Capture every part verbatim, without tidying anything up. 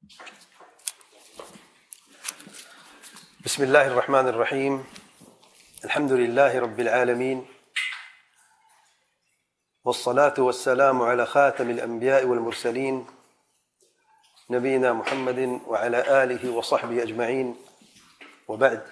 بسم الله الرحمن الرحيم. الحمد لله رب العالمين، والصلاة والسلام على خاتم الأنبياء والمرسلين نبينا محمد وعلى آله وصحبه أجمعين، وبعد.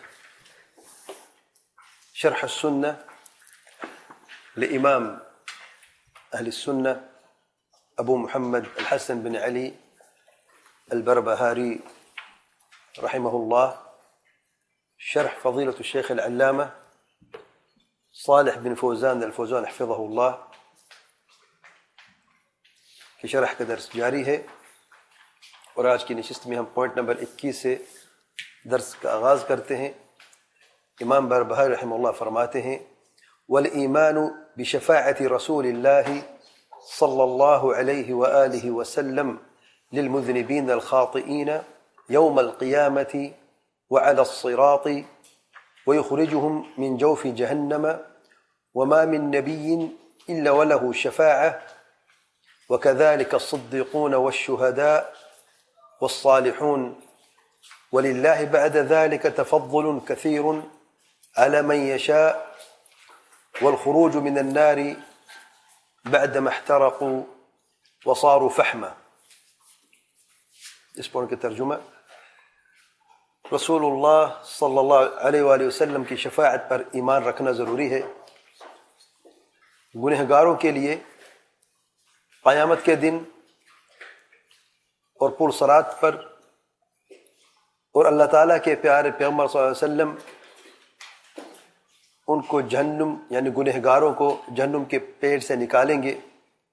شرح السنة لإمام أهل السنة أبو محمد الحسن بن علي البربهاري رحمه الله، شرح فضيلة الشيخ العلامة صالح بن فوزان الفوزان حفظه الله کی شرح کا درس جاری ہے، اور آج کی نشست میں ہم پوائنٹ نمبر اکیس سے درس کا آغاز کرتے ہیں۔ امام بربہاری رحمہ اللہ فرماتے ہیں: والایمان بشفاعة رسول الله صلى الله عليه وآله وسلم للمذنبين الخاطئين يوم القيامة وعلى الصراط ويخرجهم من جوف جهنم، وما من نبي إلا وله شفاعة، وكذلك الصديقون والشهداء والصالحون، ولله بعد ذلك تفضل كثير على من يشاء، والخروج من النار بعدما احترقوا وصاروا فحما۔ اس پوائنٹ کی ترجمہ: رسول اللہ صلی اللہ علیہ وآلہ وسلم کی شفاعت پر ایمان رکھنا ضروری ہے۔ گنہگاروں کے لیے قیامت کے دن اور پل صراط پر، اور اللہ تعالیٰ کے پیارے پیغمبر صلی اللہ علیہ وسلم ان کو جہنم یعنی گنہگاروں کو جہنم کے پیٹ سے نکالیں گے،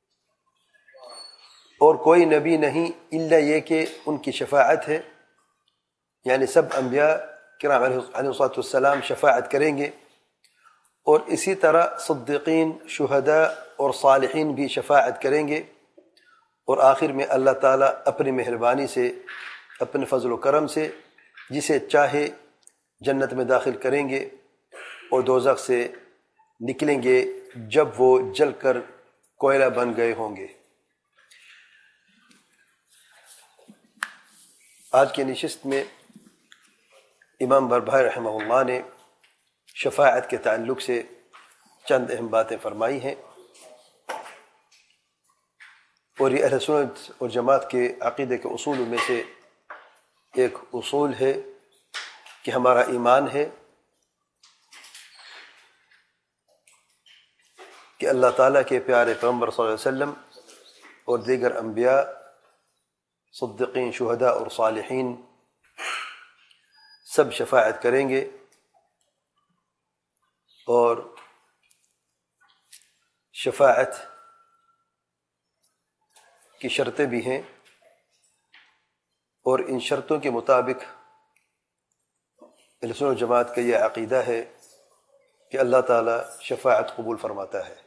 اور کوئی نبی نہیں الا یہ کہ ان کی شفاعت ہے، یعنی سب انبیاء کرام علیہ الصلوۃ والسلام شفاعت کریں گے، اور اسی طرح صدیقین، شہداء اور صالحین بھی شفاعت کریں گے، اور آخر میں اللہ تعالیٰ اپنی مہربانی سے، اپنے فضل و کرم سے جسے چاہے جنت میں داخل کریں گے، اور دوزخ سے نکلیں گے جب وہ جل کر کوئلہ بن گئے ہوں گے۔ آج کی نشست میں امام بربہاری رحمہ اللہ نے شفاعت کے تعلق سے چند اہم باتیں فرمائی ہیں، اور یہ اہل سنت اور جماعت کے عقیدے کے اصول میں سے ایک اصول ہے کہ ہمارا ایمان ہے کہ اللہ تعالیٰ کے پیارے پیغمبر صلی اللہ علیہ وسلم اور دیگر انبیاء، صدیقین، شہداء اور صالحین سب شفاعت کریں گے، اور شفاعت کی شرطیں بھی ہیں، اور ان شرطوں کے مطابق اہل سنت جماعت کا یہ عقیدہ ہے کہ اللہ تعالیٰ شفاعت قبول فرماتا ہے۔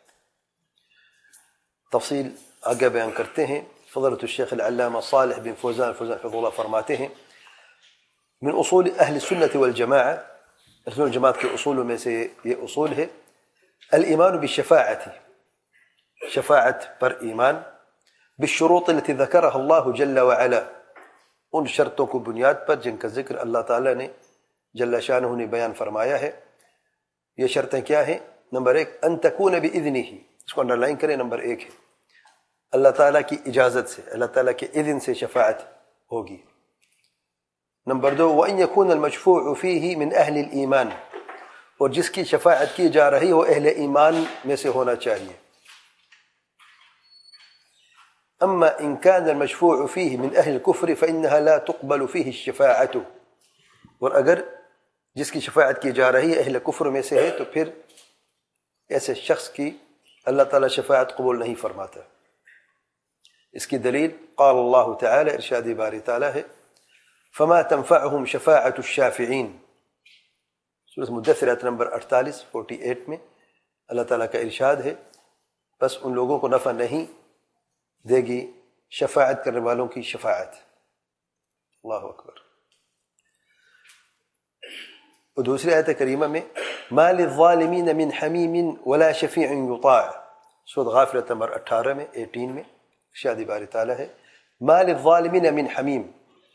تفصیل آگے بیان کرتے ہیں۔ فضیلۃ الشیخ العلامہ صالح بن فوزان الفوزان حفظہ اللہ فرماتے ہیں: من اصول اہل سنت والجماعہ، اہل سنت جماعت کے اصولوں میں سے یہ اصول ہے الایمان بالشفاعت، شفاعت پر ایمان، بالشروط التي ذکرها اللہ جل وعلا، ان شرطوں کو بنیاد پر جن کا ذکر اللہ تعالیٰ نے جل شانہ نے بیان فرمایا ہے۔ یہ شرطیں کیا ہیں؟ نمبر ایک، ان تکون باذنہ، اس کو انڈر لائن کریں، نمبر ایک ہے اللہ تعالیٰ کی اجازت سے، اللہ تعالیٰ کے اذن سے شفاعت ہوگی۔ نمبر دو، وَأَن يَكُونَ الْمَشْفُوعُ فِيهِ مِنْ أَهْلِ الْإِيمَانِ، اور جس کی شفاعت کی جا رہی ہو اہل ایمان میں سے ہونا چاہیے۔ اما ان كان المشفوع فيه من اهل الكفر فانها لا تقبل فيه الشفاعة، اور اگر جس کی شفاعت کی جا رہی ہے اہل کفر میں سے ہے تو پھر ایسے شخص کی اللہ تعالیٰ شفاعت قبول نہیں فرماتا۔ اس کی دلیل قال اللہ تعالی، ارشاد باری تعالیٰ ہے: فما تنفعهم شفاعة الشافعین، سورۃ مدثر آیت نمبر اڑتالیس فورٹی ایٹ میں اللہ تعالیٰ کا ارشاد ہے، بس ان لوگوں کو نفع نہیں دے گی شفاعت کرنے والوں کی شفاعت۔ اللہ اکبر۔ اور دوسری آیت کریمہ میں ما للظالمین من حمیم ولا شفیع یطاع، سورۃ غافر نمبر اٹھارہ میں اٹھارہ میں ارشاد باری تعالیٰ ہے: ما للظالمین من حمیم،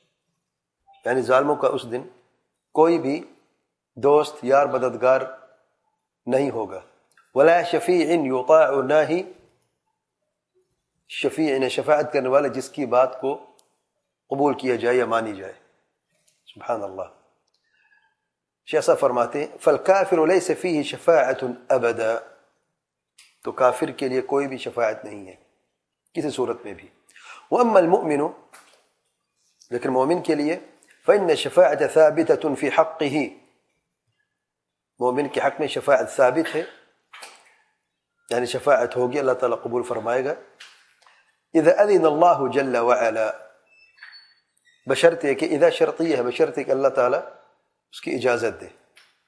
یعنی ظالموں کا اس دن کوئی بھی دوست یار مددگار نہیں ہوگا. ولا شفیع یطاع، نہ ہی شفیع نے شفاعت کرنے والے جس کی بات کو قبول کیا جائے یا مانی جائے. سبحان اللہ. شیخ صاحب فرماتے ہیں فالکافر لیس فیہ شفاعت ابدا، تو کافر کے لیے کوئی بھی شفاعت نہیں ہے کسی صورت میں بھی. واما المؤمن، لیکن مومن کے لیے فإن الشفاعة ثابتة في حقه، مومن کے حق میں شفاعت ثابت ہے، یعنی شفاعت ہوگی، اللہ تعالیٰ قبول فرمائے گا. اذا اذن اللہ جل وعلا، بشرط ہے کہ اذا شرطیہ ہے، بشرط ہے کہ اللہ تعالیٰ اس کی اجازت دے.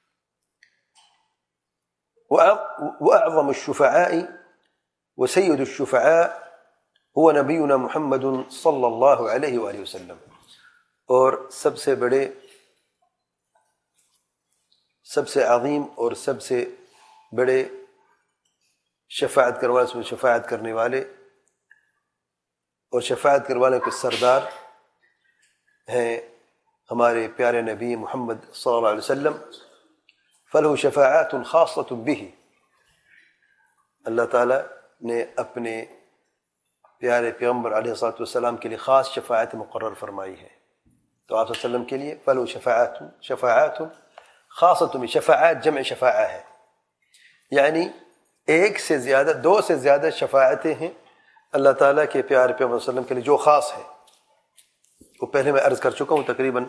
واعظم الشفعاء وسید الشفعاء هو نبینا محمد صلی اللہ علیہ وآلہ وسلم، اور سب سے بڑے، سب سے عظیم اور سب سے بڑے شفاعت کرنے والے، شفاعت کرنے والے اور شفاعت کرنے والے کے سردار ہیں ہمارے پیارے نبی محمد صلی اللہ علیہ وسلم. فلہ شفاعات خاصۃ بہ، اللہ تعالیٰ نے اپنے پیارے پیغمبر علیہ الصلوۃ والسلام کے لیے خاص شفاعت مقرر فرمائی ہے. تو آپ صلی اللہ علیہ وسلم کے لیے فلہ شفاعات شفاعات خاصۃ بہ، شفاعات جمع شفاعہ ہے، یعنی ایک سے زیادہ، دو سے زیادہ شفاعتیں ہیں اللہ تعالیٰ کے پیارے پیغمبر صلی اللہ علیہ وسلم کے لیے جو خاص ہے. وہ پہلے میں عرض کر چکا ہوں، تقریباً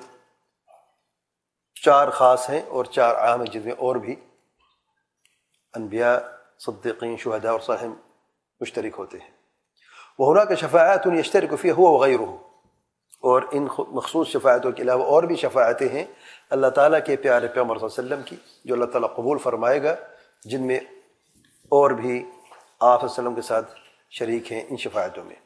چار خاص ہیں اور چار عام ہیں، جن میں اور بھی انبیاء، صدیقین، شہداء اور صالحین مشترک ہوتے ہیں. وہناک شفاعات یشترک فیہا هو وغیرہ، اور ان مخصوص شفاعتوں کے علاوہ اور بھی شفاعتیں ہیں اللہ تعالیٰ کے پیارے پیغمبر صلی اللہ علیہ وسلم کی، جو اللہ تعالیٰ قبول فرمائے گا، جن میں اور بھی آپ صلی اللہ علیہ وسلم کے ساتھ شریک ہیں ان شفاعتوں میں.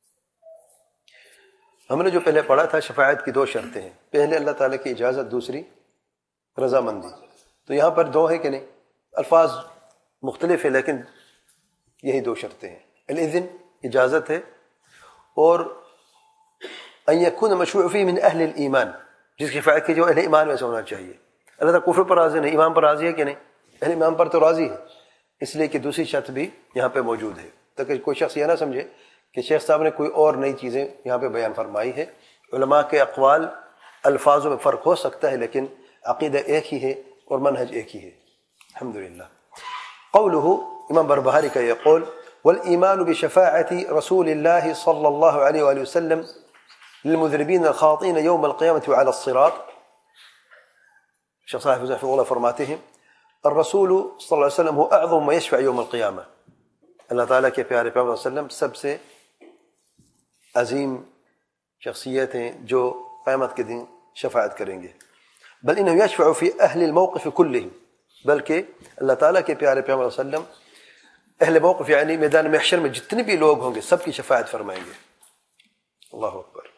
ہم نے جو پہلے پڑھا تھا شفاعت کی دو شرطیں ہیں، پہلے اللہ تعالیٰ کی اجازت، دوسری رضامندی. تو یہاں پر دو ہے کہ نہیں، الفاظ مختلف ہیں لیکن یہی دو شرطیں ہیں. الاذن اجازت ہے، اور ان یکون مشروع فیہ من اہل الایمان، جس کی شفاعت کی جو اہل ایمان میں سے ہونا چاہیے. اللہ تعالیٰ کفر پر راضی نہیں، ایمان پر راضی ہے کہ نہیں، اہل ایمان پر تو راضی ہے، اس لیے کہ دوسری شرط بھی یہاں پہ موجود ہے، تاکہ کوئی شخص یہ نہ سمجھے کہ شیخ صاحب نے کوئی اور نئی چیزیں یہاں پہ بیان فرمائی ہے. علماء کے اقوال الفاظوں میں فرق ہو سکتا ہے لیکن عقیدہ ایک ہی ہے اور منہج ایک ہی ہے. الحمدللہ. قوله، امام بربہاری کا یہ قول، والایمان بشفاعت رسول اللہ صلی اللہ علیہ وآلہ وسلم للمذنبین الخاطئین یوم القیامة علی الصراط. شیخ صاحب حفظہ اللہ فرماتے ہیں الرسول صلی اللہ علیہ وسلم هو اعظم ما یشفع یوم القیامہ، اللہ تعالیٰ کے پیارے پیغمبر صلی اللہ علیہ وسلم سب سے عظیم شخصیت ہیں جو قیامت کے دن شفاعت کریں گے. بل انه یشفع فی اہل الموقف کلہم، بلکہ اللہ تعالیٰ کے پیارے پیغمبر صلی اللہ علیہ وسلم اہل موقف یعنی میدان محشر میں جتنے بھی لوگ ہوں گے سب کی شفاعت فرمائیں گے. اللہ اکبر.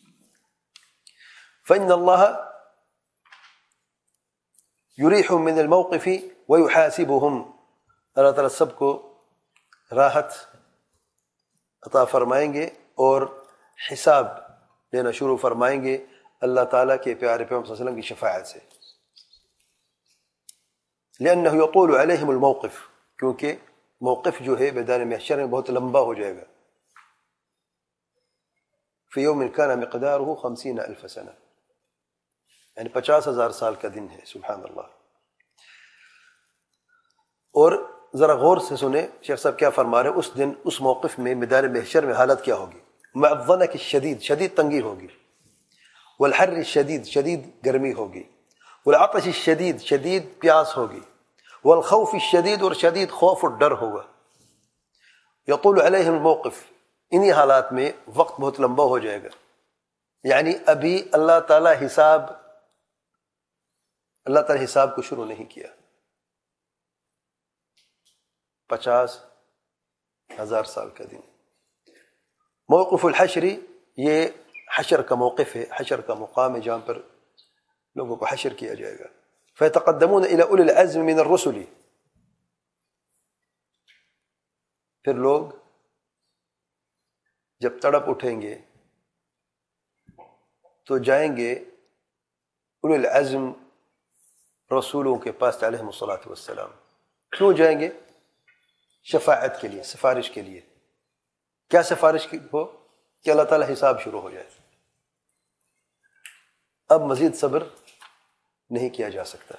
فإن اللہ یریح من الموقف ویحاسبهم، اللہ تعالیٰ سب کو راحت عطا فرمائیں گے اور حساب لینا شروع فرمائیں گے اللہ تعالیٰ کے پیارے پیغمبر صلی اللہ علیہ وسلم کی شفاعت سے. لأنه يطول عليهم الموقف، کیونکہ موقف جو ہے میدان محشر میں بہت لمبا ہو جائے گا. في يوم كان مقداره خمسين ألف سنة، یعنی پچاس ہزار سال کا دن ہے. سبحان اللہ. اور ذرا غور سے سنیں شیخ صاحب کیا فرما رہے ہیں. اس دن اس موقف میں میدان محشر میں حالت کیا ہوگی؟ مع الضنک الشدید، شدید تنگی ہوگی، والحر الشدید، شدید گرمی ہوگی، والعطش الشدید، شدید پیاس ہوگی، والخوف الشدید، اور شدید خوف اور ڈر ہوگا. یطول علیہم الموقف، انہی حالات میں وقت بہت لمبا ہو جائے گا. یعنی ابھی اللہ تعالیٰ حساب اللہ تعالیٰ حساب کو شروع نہیں کیا. پچاس ہزار سال کا دن. موقف الحشری، یہ حشر کا موقف ہے، حشر کا مقام ہے جہاں پر لوگوں کو حشر کیا جائے گا. فیتقدمون الی اولی العزم من الرسل، پھر لوگ جب تڑپ اٹھیں گے تو جائیں گے اولو العزم رسولوں کے پاس علیہم الصلاۃ والسلام کیوں جائیں گے؟ شفاعت کے لیے، سفارش کے لیے. کیا سفارش ہو؟ کہ اللہ تعالیٰ حساب شروع ہو جائے. اب مزید صبر نہیں کیا جا سکتا.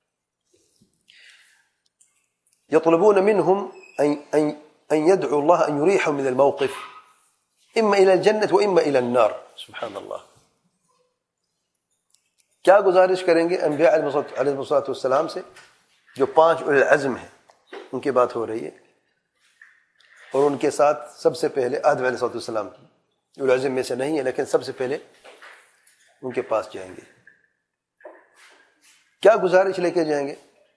يطلبون منهم ان يدعوا الله ان يريحهم من الموقف اما الى الجنة واما الى النار. سبحان اللہ. کیا گزارش کریں گے انبیاء علیہ الصلوۃ والسلام سے جو پانچ اولو العزم ہیں، ان کی بات ہو رہی ہے، اور ان کے ساتھ سب سے پہلے آدم علیہ السلام کی اولو العزم میں سے نہیں ہے، لیکن سب سے پہلے ان کے پاس جائیں گے. کیا گزارش لے کے جائیں گے؟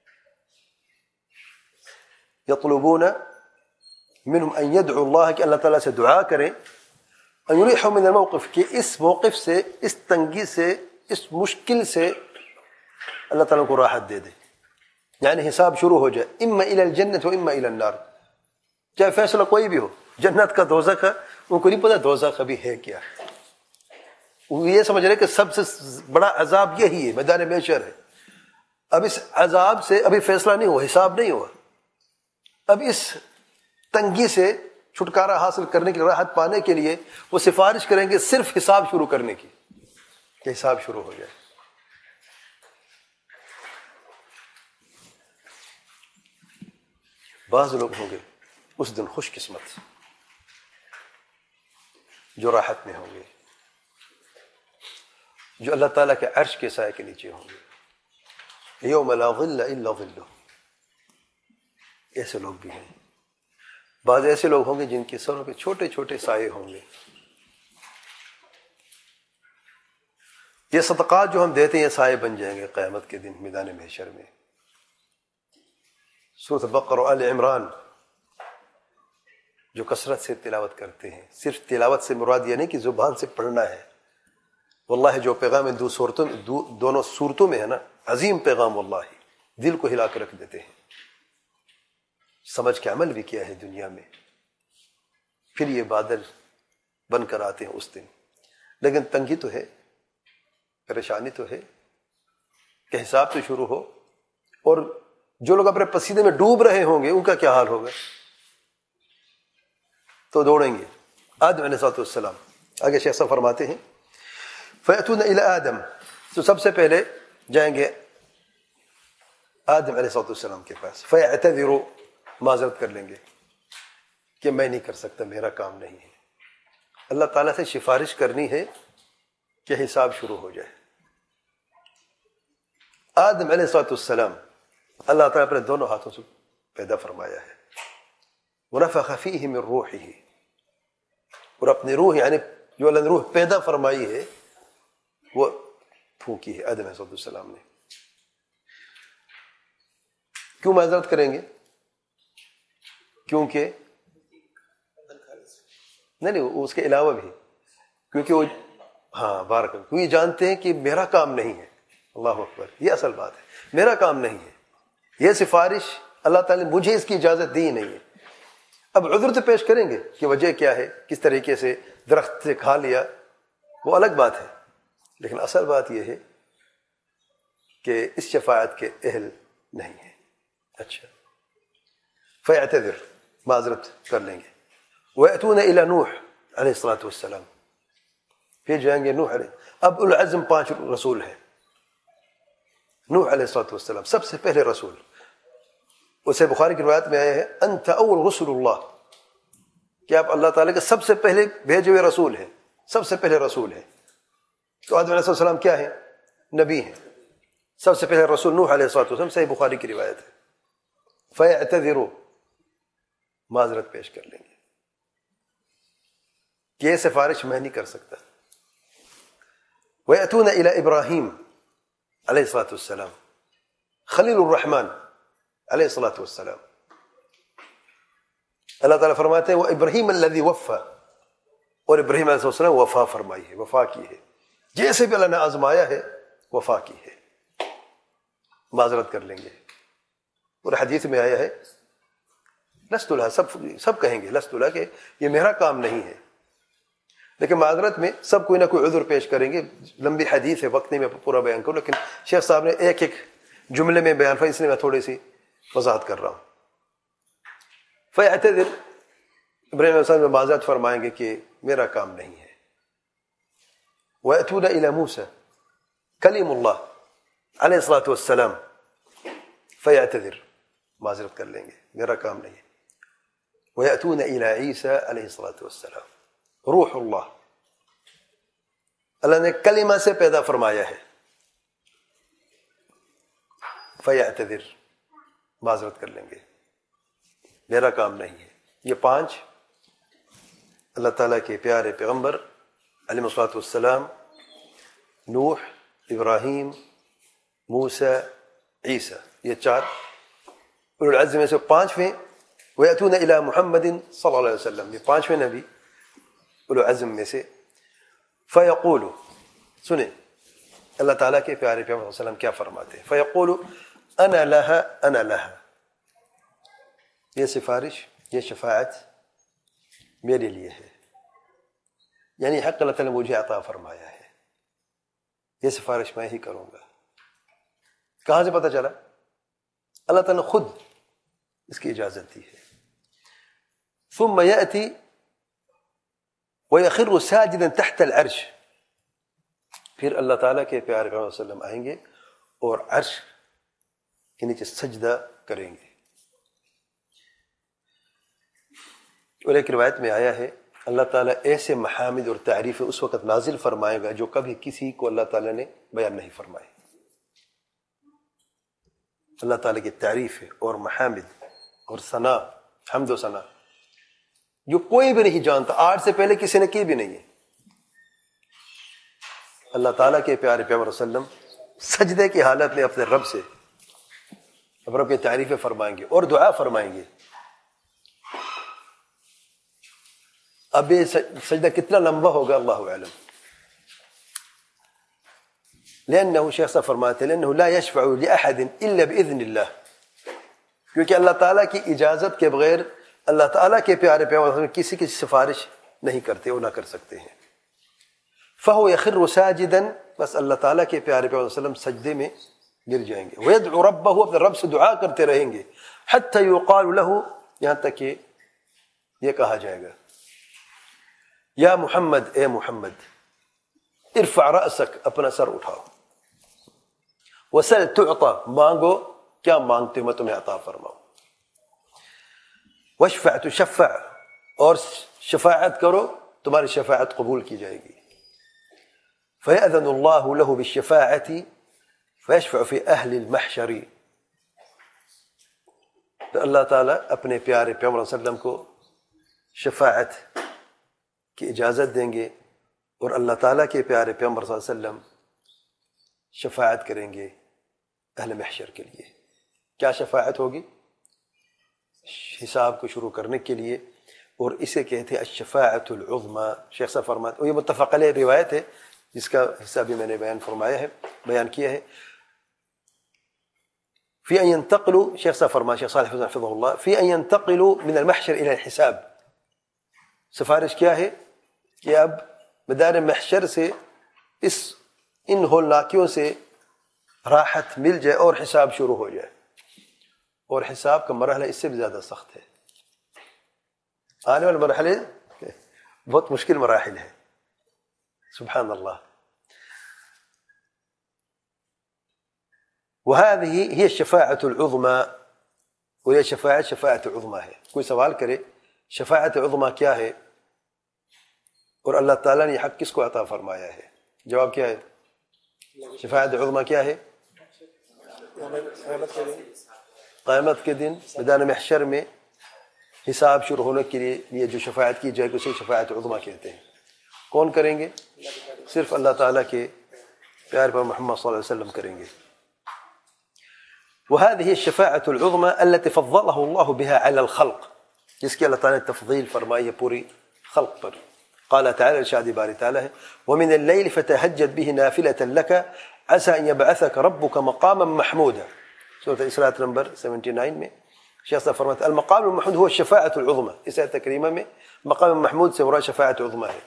یطلبون منہم ان یدعوا اللہ، کہ اللہ تعالیٰ سے دعا کریں، ان یریحوا من الموقف، کہ اس موقف سے، اس تنگی سے، اس مشکل سے اللہ تعالیٰ کو راحت دے دے، یعنی حساب شروع ہو جائے. اما الی الجنۃ و اما الی النار، چاہے فیصلہ کوئی بھی ہو، جنت کا دوزخ کا، ان کو نہیں پتا دوزخ ابھی ہے کیا. وہ یہ سمجھ رہے کہ سب سے بڑا عذاب یہی ہے، میدان محشر ہے. اب اس عذاب سے ابھی فیصلہ نہیں ہوا، حساب نہیں ہوا. اب اس تنگی سے چھٹکارا حاصل کرنے کی، راحت پانے کے لیے وہ سفارش کریں گے صرف حساب شروع کرنے کی، کہ حساب شروع ہو جائے. بعض لوگ ہوں گے اس دن خوش قسمت جو راحت میں ہوں گے، جو اللہ تعالیٰ کے عرش کے سائے کے نیچے ہوں گے. یوم لا ظل الا ظلہ. ایسے لوگ بھی ہیں. بعض ایسے لوگ ہوں گے جن کے سروں پہ چھوٹے چھوٹے سائے ہوں گے. یہ صدقات جو ہم دیتے ہیں سائے بن جائیں گے قیامت کے دن میدان محشر میں. سورۃ بقرہ اور آل عمران جو کثرت سے تلاوت کرتے ہیں، صرف تلاوت سے مراد یہ نہیں کہ زبان سے پڑھنا ہے. واللہ جو پیغام ان دو صورتوں میں، دو دونوں صورتوں میں ہے نا، عظیم پیغام، واللہ دل کو ہلا کے رکھ دیتے ہیں. سمجھ کے عمل بھی کیا ہے دنیا میں، پھر یہ بادل بن کر آتے ہیں اس دن. لیکن تنگی تو ہے، پریشانی تو ہے کہ حساب تو شروع ہو. اور جو لوگ اپنے پسینے میں ڈوب رہے ہوں گے ان کا کیا حال ہوگا؟ تو دوڑیں گے. آدم علیہ السلام آگے شیخ صاحب فرماتے ہیں فَيَأْتُونَ إِلَىٰ آدم، تو سب سے پہلے جائیں گے آدم علیہ السلام کے پاس. فَيَعْتَذِرُوا، معذرت کر لیں گے کہ میں نہیں کر سکتا، میرا کام نہیں ہے. اللہ تعالیٰ سے سفارش کرنی ہے کہ حساب شروع ہو جائے. آدم علیہ السلام اللہ تعالیٰ اپنے دونوں ہاتھوں سے پیدا فرمایا ہے. وَنَفَخَ فِيهِ مِن رُوحِهِ، اور اپنی روح، یعنی جو اللہ نے روح پیدا فرمائی ہے وہ پھونکی ہے آدم علیہ السلام نے. کیوں معذرت کریں گے؟ کیونکہ نہیں نہیں اس کے علاوہ بھی، کیونکہ وہ ہاں بارک، کیونکہ یہ جانتے ہیں کہ میرا کام نہیں ہے. اللہ اکبر، یہ اصل بات ہے، میرا کام نہیں ہے. یہ سفارش اللہ تعالیٰ نے مجھے اس کی اجازت دی نہیں ہے. اب عذر تو پیش کریں گے کہ وجہ کیا ہے، کس طریقے سے درخت سے کھا لیا، وہ الگ بات ہے. لیکن اصل بات یہ ہے کہ اس شفاعت کے اہل نہیں ہے. اچھا، فَيَعْتَذِرْ، معذرت کر لیں گے. وَيَأْتُونَ إِلَى نوح علیہ الصلاۃ والسلام، پھر جائیں گے نوح علیہ. اب العزم پانچ رسول ہیں. نوح علیہ الصلاۃ والسلام سب سے پہلے رسول. اسے بخاری کی روایت میں آیا ہے انت اول رسول اللہ، کہ آپ اللہ تعالیٰ کے سب سے پہلے بھیجے ہوئے رسول ہیں، سب سے پہلے رسول ہیں. تو آدم علیہ السلام کیا ہے؟ نبی ہیں. سب سے پہلے رسول نوح علیہ السلام، صحیح بخاری کی روایت ہے. فَيَعْتَذِرُوا، معذرت پیش کر لیں گے کہ یہ سفارش میں نہیں کر سکتا. وَيَأْتُونَ إِلَىٰ إِبْرَاهِيمَ علیہ السلام، خلیل الرحمن علیہ الصلاۃ والسلام. اللہ تعالیٰ فرماتے ہیں وہ ابراہیم الذی وفا، اور ابراہیم علیہ السلام وفا فرمائی ہے، وفا کی ہے. جیسے بھی اللہ نے آزمایا ہے وفا کی ہے. معذرت کر لیں گے. اور حدیث میں آیا ہے لست لہا، سب سب کہیں گے لست لہا، کہ یہ میرا کام نہیں ہے. لیکن معذرت میں سب کوئی نہ کوئی عذر پیش کریں گے. لمبی حدیث ہے، وقت نہیں میں پورا بیان کروں، لیکن شیخ صاحب نے ایک ایک جملے میں بیان فرمایا، اس لیے میں تھوڑی سی وضاحت کر رہا ہوں. فیعتذر، ابراہیم علیہ السلام معذرت فرمائیں گے کہ میرا کام نہیں ہے. وَيَأْتُونَ إِلَى مُوسَى کلیم اللہ علیہ الصلاۃ والسلام، فیعتذر، معذرت کر لیں گے میرا کام نہیں ہے. وَيَأْتُونَ إِلَى عِيسَى علیہ الصلاۃ والسلام، روح اللہ، اللہ نے کلمہ سے پیدا فرمایا ہے. فیعتذر، معذرت کر لیں گے میرا کام نہیں ہے. یہ پانچ اللہ تعالیٰ کے پیارے پیغمبر علیہ الصلاۃ والسلام، نوح، ابراہیم، موسیٰ، عیسیٰ، یہ چار اولو العزم میں سے پانچویں. وَيَأْتُونَ إِلَى مُحَمَّدٍ صلی اللہ علیہ وسلم، یہ پانچویں نبی اولو العزم میں سے. فَيَقُولُ، سنیں اللہ تعالیٰ کے پیارے پیغمبر صلی اللہ علیہ وسلم کیا فرماتے ہیں. فَيَقُولُ أَنَا لَهَا أَنَا لَهَا، یہ سفارش، یہ شفاعت میرے لیے ہے، یعنی حق اللہ تعالیٰ نے مجھے عطا فرمایا ہے، یہ سفارش میں ہی کروں گا. کہاں سے پتہ چلا؟ اللہ تعالیٰ نے خود اس کی اجازت دی ہے. ثم يأتي ويخر ساجدا تحت العرش، پھر اللہ تعالیٰ کے پیارے پیغمبر صلی اللہ علیہ وسلم آئیں گے اور عرش کے نیچے سجدہ کریں گے. اور ایک روایت میں آیا ہے اللہ تعالیٰ ایسے محامد اور تعریف اس وقت نازل فرمائے گا جو کبھی کسی کو اللہ تعالیٰ نے بیان نہیں فرمائے. اللہ تعالیٰ کی تعریف ہے اور محامد اور ثنا، حمد و ثنا جو کوئی بھی نہیں جانتا، آج سے پہلے کسی نے کی بھی نہیں ہے. اللہ تعالیٰ کے پیارے پیغمبر صلی اللہ علیہ وسلم سجدے کی حالت میں اپنے رب سے اپنے رب کی تعریفیں فرمائیں گے اور دعا فرمائیں گے. اب یہ سجدہ کتنا لمبا ہوگا اللہ اعلم. لأنه شیخ صاحب فرماتے ہیں لأنه لا يشفع لأحد إلا بإذن الله، کیونکہ اللہ تعالیٰ کی اجازت کے بغیر اللہ تعالیٰ کے پیارے پیغمبر کسی کی سفارش نہیں کرتے اور نہ کر سکتے ہیں. فهو يخر ساجدا، بس اللہ تعالیٰ کے پیارے پیغمبر صلی اللہ علیہ وسلم سجدے میں گر جائیں گے. ويدعو ربه، اپنے رب سے دعا کرتے رہیں گے. حتى يقال له، یہاں تک کہ یہ کہا جائے گا یا محمد، اے محمد، ارفع رأسک، اپنا سر اٹھاؤ، وسل تعطى، مانگو، کیا مانگتے ہو میں تمہیں عطا فرماؤں. واشفع تشفع، اور شفاعت کرو، تمہاری شفاعت قبول کی جائے گی. فيأذن الله له بالشفاعة فيشفع في أهل المحشر، تو اللہ تعالیٰ اپنے پیارے پیغمبر صلی اللہ علیہ وسلم کو شفاعت کی اجازت دیں گے اور اللہ تعالیٰ کے پیارے پیغمبر صلی اللہ علیہ وسلم شفاعت کریں گے اہل محشر کے لیے. کیا شفاعت ہوگی؟ حساب کو شروع کرنے کے لیے، اور اسے کہتے ہیں الشفاعت العظمی. شیخ صاحب فرماتے ہیں، یہ متفق علیہ روایت ہے جس کا حصہ بھی میں نے بیان فرمایا ہے، بیان کیا ہے. فی ان ينتقلوا، شیخ صاحب فرماتے ہیں، شیخ صالح حسین حفظہ اللہ، فی ان ينتقلوا من المحشر الى الحساب. سفارش کیا ہے کہ اب میدان محشر سے اس ان ہولناکیوں سے راحت مل جائے اور حساب شروع ہو جائے. اور حساب کا مرحلہ اس سے بھی زیادہ سخت ہے. آنے والے مرحلے بہت مشکل مراحل ہیں. سبحان اللہ. وهذه هي الشفاعة العظمى، وهي شفاعة شفاعة عظمى ہے. کوئی سوال کرے شفاعت عظمى کیا ہے اور اللہ تعالیٰ نے حق کس کو عطا فرمایا ہے؟ جواب کیا ہے؟ شفاعت عظمى کیا ہے؟ قیامت کے دن میدان محشر میں حساب شروع ہونے کے لیے جو شفاعت کی جائے گی اسے شفاعت عظمى کہتے ہیں. کون کریں گے؟ صرف اللہ تعالیٰ کے پیارے پر محمد صلی اللہ علیہ وسلم کریں گے. وهذه الشفاعة العظمى التي فضله الله بها على الخلق، جس کی اللہ تعالیٰ نے تفضیل فرمائی ہے پوری خلق پر. قال تعالى، ارشاد باری تعالیٰ ہے، ومن الليل فتهجد به نافلة لك عسى ان يبعثك ربك مقاما محمودا. سورة اسراء نمبر انہتر میں شیخ صاحب فرماتے المقام المحمود هو الشفاعة العظمى. اس آیت کریمہ میں مقام محمود سے مراد شفاعت عظمى ہے.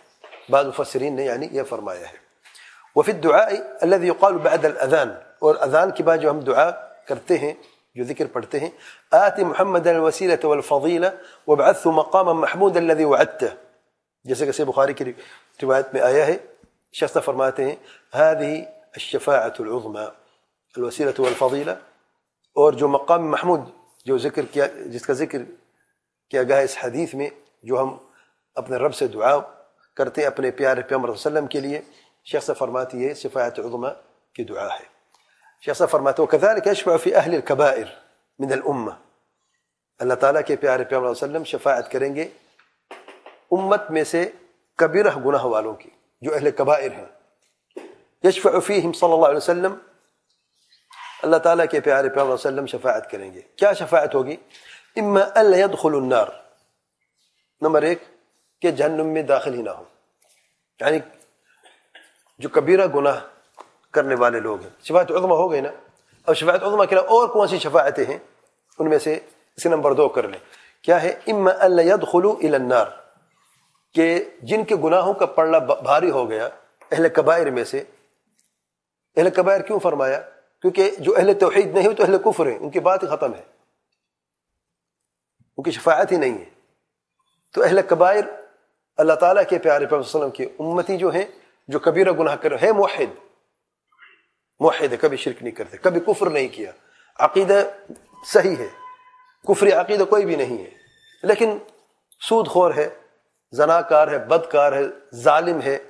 بعض مفسرین نے یعنی یہ فرمایا ہے. وفی الدعاء الذي يقال بعد الاذان، اور اذان کے بعد جو ہم دعا کرتے ہیں، جو ذکر پڑھتے ہیں، آت محمد الوسیلۃ والفضیلہ وابعثه مقاما محمودا الذي وعدته، جیسے کہ صحیح بخاری کی روایت میں آیا ہے. شخص فرماتے ہیں هذه الشفاعة العظمى الوسیلۃ والفضیلہ، اور جو مقام محمود جو ذکر کیا، جس کا ذکر کیا گیا اس حدیث میں، جو ہم اپنے رب سے دعا کرتے ہیں اپنے پیارے پیغمبر صلی اللہ علیہ وسلم کے لیے، شخص فرماتی ہے شفاعت عظمى کی دعا ہے. شخص فرماتے ہیں وكذلك يشفع في اہل الكبائر من الامه، اللہ تعالیٰ کے پیارے پیغمبر صلی اللہ علیہ وسلم شفاعت کریں گے امت میں سے کبیرہ گناہ والوں کی، جو اہل کبائر ہیں. یشفع فیہم صلی اللہ علیہ وسلم، اللہ تعالیٰ کے پیارے پیغمبر صلی اللہ علیہ وسلم شفاعت کریں گے. کیا شفاعت ہوگی؟ اما الا يدخلوا النار، نمبر ایک کہ جہنم میں داخل ہی نہ ہو، یعنی جو کبیرہ گناہ کرنے والے لوگ ہیں. شفاعت عظمى ہو گئی نا. اب شفاعت عظمى کے علاوہ اور کون سی شفاعتیں ہیں؟ ان میں سے اسے نمبر دو کر لیں. کیا ہے؟ اما الا يدخلوا الى النار، کہ جن کے گناہوں کا پڑنا بھاری ہو گیا، اہل کبائر میں سے. اہل کبائر کیوں فرمایا؟ کیونکہ جو اہل توحید نہیں ہو تو اہل کفر ہیں، ان کی بات ہی ختم ہے، ان کی شفاعت ہی نہیں ہے. تو اہل کبائر اللہ تعالیٰ کے پیارے پیغمبر صلی اللہ علیہ وسلم کی امتی جو ہیں، جو کبیرہ گناہ کر رہے ہیں، موحد موحد ہے، کبھی شرک نہیں کرتے، کبھی کفر نہیں کیا، عقیدہ صحیح ہے، کفر عقیدہ کوئی بھی نہیں ہے، لیکن سود خور ہے، زناکار ہے، بدکار ہے، ظالم ہے،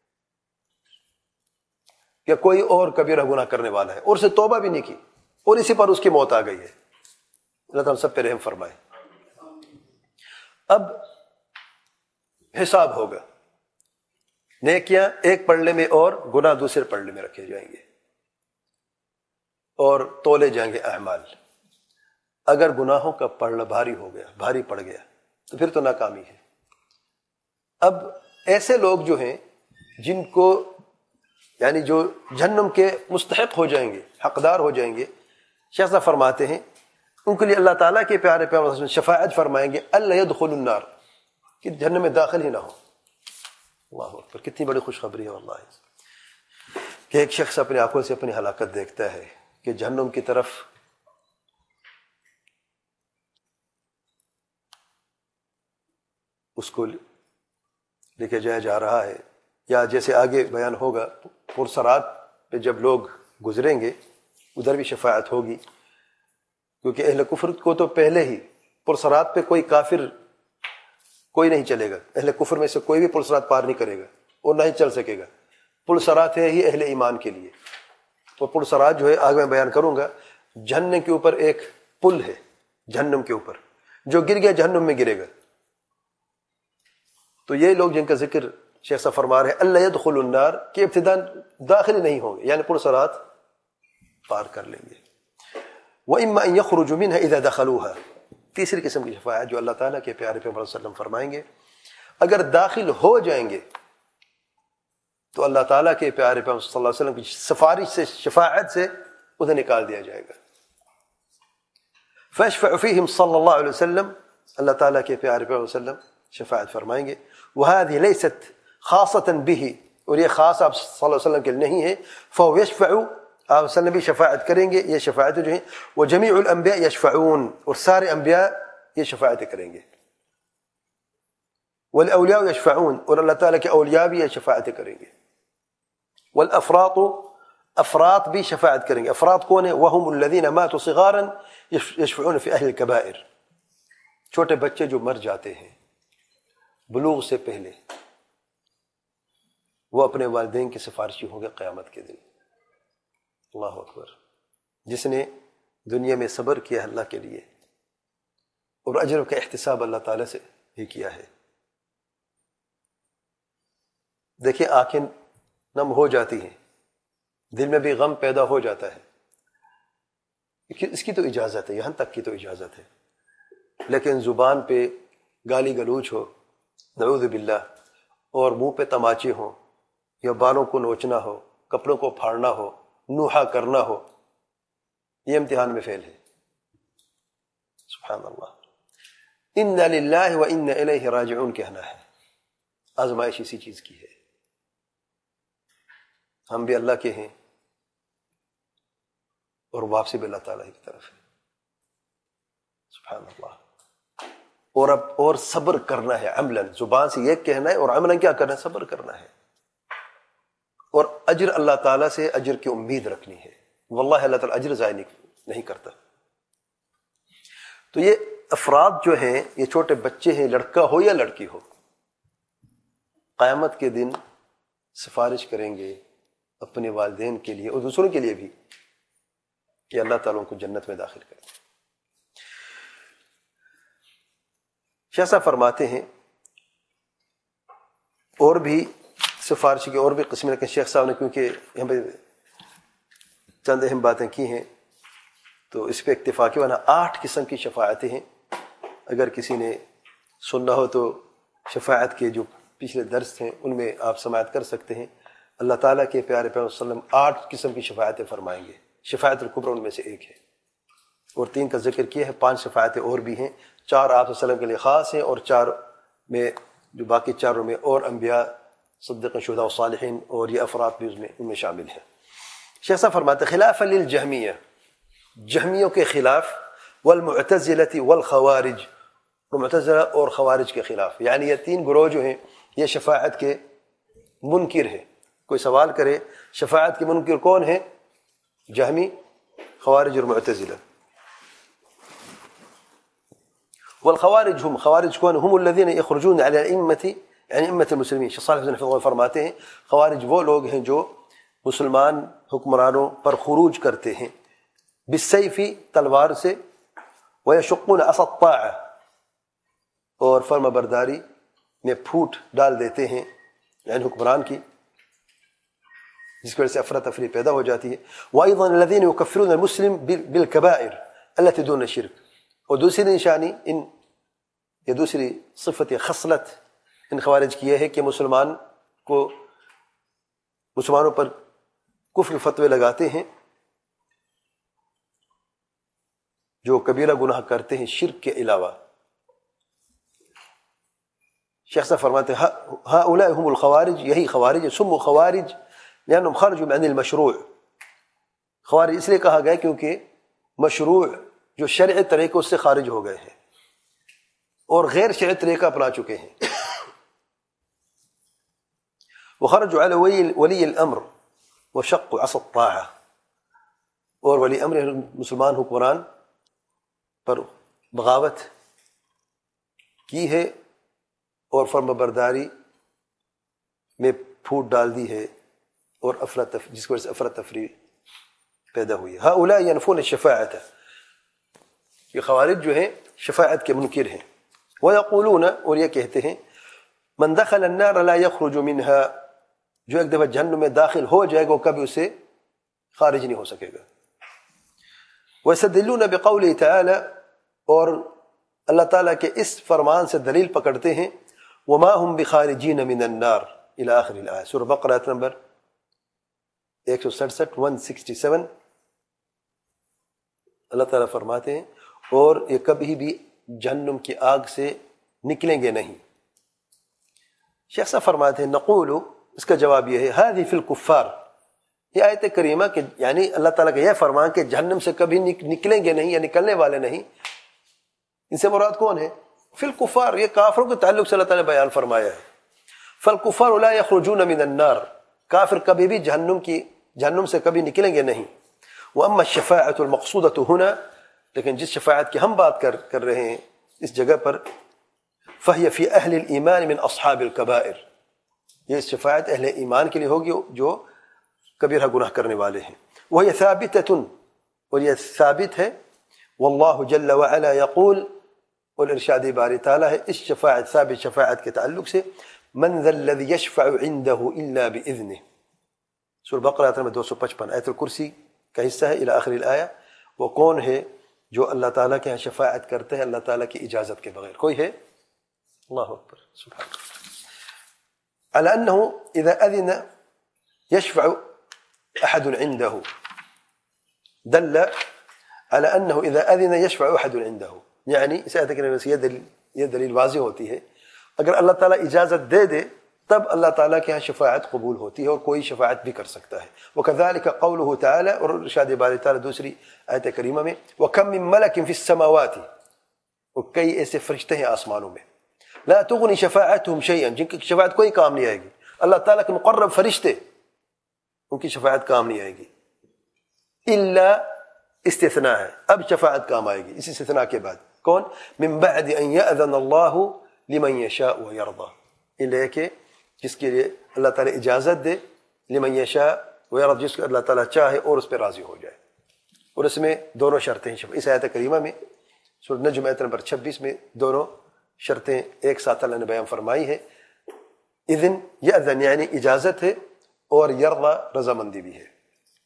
یا کوئی اور کبیرہ گناہ کرنے والا ہے، اور اسے توبہ بھی نہیں کی، اور اسی پر اس کی موت آ گئی ہے. اللہ تعالیٰ سب پہ رحم فرمائے. اب حساب ہوگا، نیکیاں ایک پلڑے میں اور گناہ دوسرے پلڑے میں رکھے جائیں گے اور تولے جائیں گے اعمال. اگر گناہوں کا پلڑا بھاری ہو گیا، بھاری پڑ گیا، تو پھر تو ناکامی ہے. اب ایسے لوگ جو ہیں جن کو یعنی جو جہنم کے مستحق ہو جائیں گے، حقدار ہو جائیں گے، شیخ فرماتے ہیں ان کے لیے اللہ تعالیٰ کے پیارے پیغمبر شفاعت فرمائیں گے الا يدخلوا النار، کہ جہنم میں داخل ہی نہ ہو. اللہ اکبر، کتنی بڑی خوشخبری ہے واللہ، کہ ایک شخص اپنی آنکھوں سے اپنی ہلاکت دیکھتا ہے کہ جہنم کی طرف اس کو لے کے جایا جا رہا ہے، یا جیسے آگے بیان ہوگا پرسرات پہ جب لوگ گزریں گے ادھر بھی شفاعت ہوگی، کیونکہ اہل کفر کو تو پہلے ہی پرسرات پہ کوئی کافر کوئی نہیں چلے گا، اہل کفر میں سے کوئی بھی پرسرات پار نہیں کرے گا اور نہ ہی چل سکے گا. پرسرات ہے ہی اہل ایمان کے لیے. اور پرسرات جو ہے آگے میں بیان کروں گا، جہنم کے اوپر ایک پل ہے، جہنم کے اوپر جو گر گیا جہنم میں گرے گا. تو یہ لوگ جن کا ذکر شیخ صاحب فرما رہے ہیں الا يدخلوا النار، کہ ابتداء داخل نہیں ہوں گے، یعنی پرسرات پار کر لیں گے. وَإِمَّا أَن يَخْرُجُوا مِنْهَا إِذَا دَخَلُوهَا، تیسری قسم کی شفاعت جو اللہ تعالیٰ کے پیارے پیغمبر صلی اللہ علیہ وسلم فرمائیں گے، اگر داخل ہو جائیں گے تو اللہ تعالیٰ کے پیارے پیغمبر صلی اللہ علیہ وسلم کی سفارش سے، شفاعت سے انہیں نکال دیا جائے گا. فَيَشْفَعُ فِيهِمْ صلی اللہ علیہ وسلم، اللہ تعالیٰ کے پیارے پیغمبر صلی اللہ علیہ وسلم شفاعت فرمائیں گے. وَهَذِهِ لَيْسَتْ خَاصَةً بِهِ، اور یہ خاص آپ صلی اللہ علیہ وسلم کے لیے نہیں ہے. فَهُوَ يَشْفَعُ، آپ صلی اللہ علیہ وسلم بھی شفاعت کریں گے. یہ شفاعت جو ہیں وَجَمِيعُ الْأَنْبِيَاء يَشْفَعُونَ، اور سارے انبیاء یہ شفاعتیں کریں گے. وَالْأَوْلِيَاءُ يَشْفَعُونَ، اور اللہ تعالیٰ کے اولیاء بھی یہ شفاعتیں کریں گے. وَالْأَفْرَاطُ، افراد بھی شفاعت کریں گے. افراد کون ہیں؟ وَهُمُ الَّذِينَ مَاتُوا صِغَارًا يَشْفَعُونَ فِي أَهْلِ الْكَبَائِرِ، چھوٹے بچے جو مر جاتے ہیں بلوغ سے پہلے، وہ اپنے والدین کی سفارشی ہوں گے قیامت کے دن. اللہ اکبر. جس نے دنیا میں صبر کیا اللہ کے لیے اور اجر کا احتساب اللہ تعالیٰ سے ہی کیا ہے. دیکھیں آنکھیں نم ہو جاتی ہیں، دل میں بھی غم پیدا ہو جاتا ہے، اس کی تو اجازت ہے، یہاں تک کی تو اجازت ہے. لیکن زبان پہ گالی گلوچ ہو، نعوذ باللہ، اور منہ پہ تماچے ہوں، یا بالوں کو نوچنا ہو، کپڑوں کو پھاڑنا ہو، نوحہ کرنا ہو، یہ امتحان میں فیل ہے. سبحان اللہ. اِنَّا لِلَّهِ وَإِنَّا إِلَيْهِ رَاجِعُونَ کہنا ہے، آزمائش اسی چیز کی ہے. ہم بھی اللہ کے ہیں اور واپسی بھی اللہ تعالیٰ کی طرف ہے. سبحان اللہ. اور اب اور صبر کرنا ہے عملاً، زبان سے یہ کہنا ہے اور عملاً کیا کرنا ہے؟ صبر کرنا ہے. اور اجر اللہ تعالیٰ سے اجر کی امید رکھنی ہے. واللہ اللہ تعالیٰ اجر ضائع نہیں کرتا. تو یہ افراد جو ہیں، یہ چھوٹے بچے ہیں، لڑکا ہو یا لڑکی ہو، قیامت کے دن سفارش کریں گے اپنے والدین کے لیے اور دوسروں کے لیے بھی کہ اللہ تعالیٰ کو جنت میں داخل کرے. شیخ صاحب فرماتے ہیں اور بھی سفارش کی اور بھی قسم، لیکن شیخ صاحب نے کیونکہ ہمیں چند اہم باتیں کی ہیں تو اس پہ اکتفا کے ورنہ آٹھ قسم کی شفاعتیں ہیں. اگر کسی نے سننا ہو تو شفاعت کے جو پچھلے درس ہیں ان میں آپ سماعت کر سکتے ہیں. اللہ تعالیٰ کے پیارے پیغمبر صلی اللہ علیہ وسلم آٹھ قسم کی شفاعتیں فرمائیں گے. شفاعت الکبریٰ ان میں سے ایک ہے اور تین کا ذکر کیا ہے. پانچ شفاعتیں اور بھی ہیں، چار آپ صلی اللہ علیہ وسلم کے لیے خاص ہیں اور چار میں جو باقی چاروں میں اور انبیاء، صدیقین، شہداء و صالحین اور یہ افراد بھی اس میں ان میں شامل ہیں. شیخ صاحب فرماتے خلاف للجہمیہ، جہمیوں کے خلاف، والمعتزلہ والخوارج، اور معتزلہ اور خوارج کے خلاف. یعنی یہ تین گروہ جو ہیں یہ شفاعت کے منکر ہیں. کوئی سوال کرے شفاعت کے منکر کون ہیں؟ جہمی، خوارج اور معتزلہ. والخوارج ہم، خوارج کون؟ ہم الذین یخرجون علی الائمۃ، یعنی امت المسلمین. شیخ صالح بن فضل فرماتے ہیں خوارج وہ لوگ ہیں جو مسلمان حکمرانوں پر خروج کرتے ہیں، بالسیف، تلوار سے، ویشقون عصا الطاعہ، اور فرما برداری میں پھوٹ ڈال دیتے ہیں، یعنی حکمران کی، جس کی وجہ سے افراتفری پیدا ہو جاتی ہے. وأيضا الذين يكفرون المسلم بالكبائر التي دون الشرك. اور دوسری نشانی ان یہ دوسری صفت یا خصلت ان خوارج کی یہ ہے کہ مسلمان کو مسلمانوں پر کفر فتوے لگاتے ہیں جو کبیرہ گناہ کرتے ہیں شرک کے علاوہ. شیخ صاحب فرماتے ہیں هؤلاء هم الخوارج، یہی خوارج، سموا خوارج لأنهم خرجوا عن المشروع. خوارج اس لیے کہا گیا کیونکہ مشروع جو شرعی طریقوں سے خارج ہو گئے ہیں اور غیر شرعی طریقہ اپنا چکے ہیں. وخرجوا على ولی الامر وشقوا عصا الطاعة، اور ولی امر مسلمان حکمران پر بغاوت کی ہے اور فرما برداری میں پھوٹ ڈال دی ہے اور افراتف جس کی وجہ سے افراتفری پیدا ہوئی. هؤلاء ينفون الشفاعة، یہ خوارج جو ہیں شفاعت کے منکر ہیں. ويقولون، اور یہ کہتے ہیں، من دخل النار لا يخرج منها، جو ایک دفعہ جہنم میں داخل ہو جائے گا کبھی اسے خارج نہیں ہو سکے گا. ويستدلون بقوله تعالى، اور اللہ تعالیٰ کے اس فرمان سے دلیل پکڑتے ہیں، وما هم بخارجین من النار الى آخر الآیہ. سورہ بقرہ نمبر ایک سو سڑسٹھ ون سکسٹی سیون. اللہ تعالیٰ فرماتے ہیں اور یہ کبھی بھی جہنم کی آگ سے نکلیں گے نہیں. شیخ صاحب فرماتے ہیں نقول، اس کا جواب یہ ہے هذه فی الکفار، یہ آیت کریمہ کہ یعنی اللہ تعالیٰ کا یہ فرمان کہ جہنم سے کبھی نکلیں گے نہیں یا نکلنے والے نہیں، ان سے مراد کون ہے؟ فی الکفار، یہ کافروں کے تعلق سے اللہ تعالیٰ نے بیان فرمایا ہے. فالکفار لا یخرجون من النار، کافر کبھی بھی جہنم کی جہنم سے کبھی نکلیں گے نہیں. واما الشفاعۃ المقصودۃ ہنا، لیکن جس شفاعت کی ہم بات کر کر رہے ہیں اس جگہ پر، فہی فی اہل الایمان من اصحاب الکبائر، یہ شفاعت اہل ایمان کے لیے ہوگی جو کبیرہ گناہ کرنے والے ہیں. وہی ثابتۃ، اور یہ ثابت ہے، واللہ جل وعلا یقول، اور ارشاد باری تعالیٰ ہے اس شفاعت ثابت شفاعت کے تعلق سے، من ذا الذی یشفع عنده الا باذنہ. سورہ بقرہ نمبر دو سو پچپن، آیت الکرسی کا حصہ ہے، الی آخر الآیہ. وہ کون ہے جو اللہ تعالیٰ کے ہاں شفاعت کرتے ہیں اللہ تعالیٰ کی اجازت کے بغیر؟ کوئی ہے؟ اللہ اکبر، سبحان اللہ. على انه اذا اذن يشفع احد عنده، دل على انه اذا اذن يشفع احد عنده، یعنی اس آیت کے سے یہ دلیل یہ دلیل واضح ہوتی ہے اگر اللہ تعالیٰ اجازت دے دے تب اللہ تعالیٰ کے ہاں شفاعت قبول ہوتی ہے اور کوئی شفاعت بھی کر سکتا ہے. وَكَذَلِكَ قَوْلُهُ تعالیٰ, اور ارشاد باری تعالیٰ دوسری آیت کریمہ میں, وَكَمْ مِن مَلَكٍ فِي السَّمَاوَاتِ, اور کئی ایسے فرشتے ہیں آسمانوں میں, لَا تُغْنِ شَفَاعَتُهُمْ شَيْئًا, جن کی شفاعت کوئی کام نہیں آئے گی. اللہ تعالیٰ کے مقرب فرشتے, ان کی شفاعت کام نہیں آئے گی. الا استثناء ہے, اب شفاعت کام آئے گی اس استثناء کے بعد. کون؟ من بعد ان یأذن اللہ لمن یشاء ویرضى, یہ کہ جس کے لیے اللہ تعالیٰ اجازت دے, لمن یشاء ویرضى, جس کو اللہ تعالیٰ چاہے اور اس پہ راضی ہو جائے. اور اس میں دونوں شرطیں ہیں. اس آیت کریمہ میں سورۃ نجم آیت نمبر چھبیس میں دونوں شرطیں ایک ساتھ اللہ نے بیان فرمائی ہے. اذن یأذن یعنی اجازت ہے, اور یرضى رضامندی بھی ہے.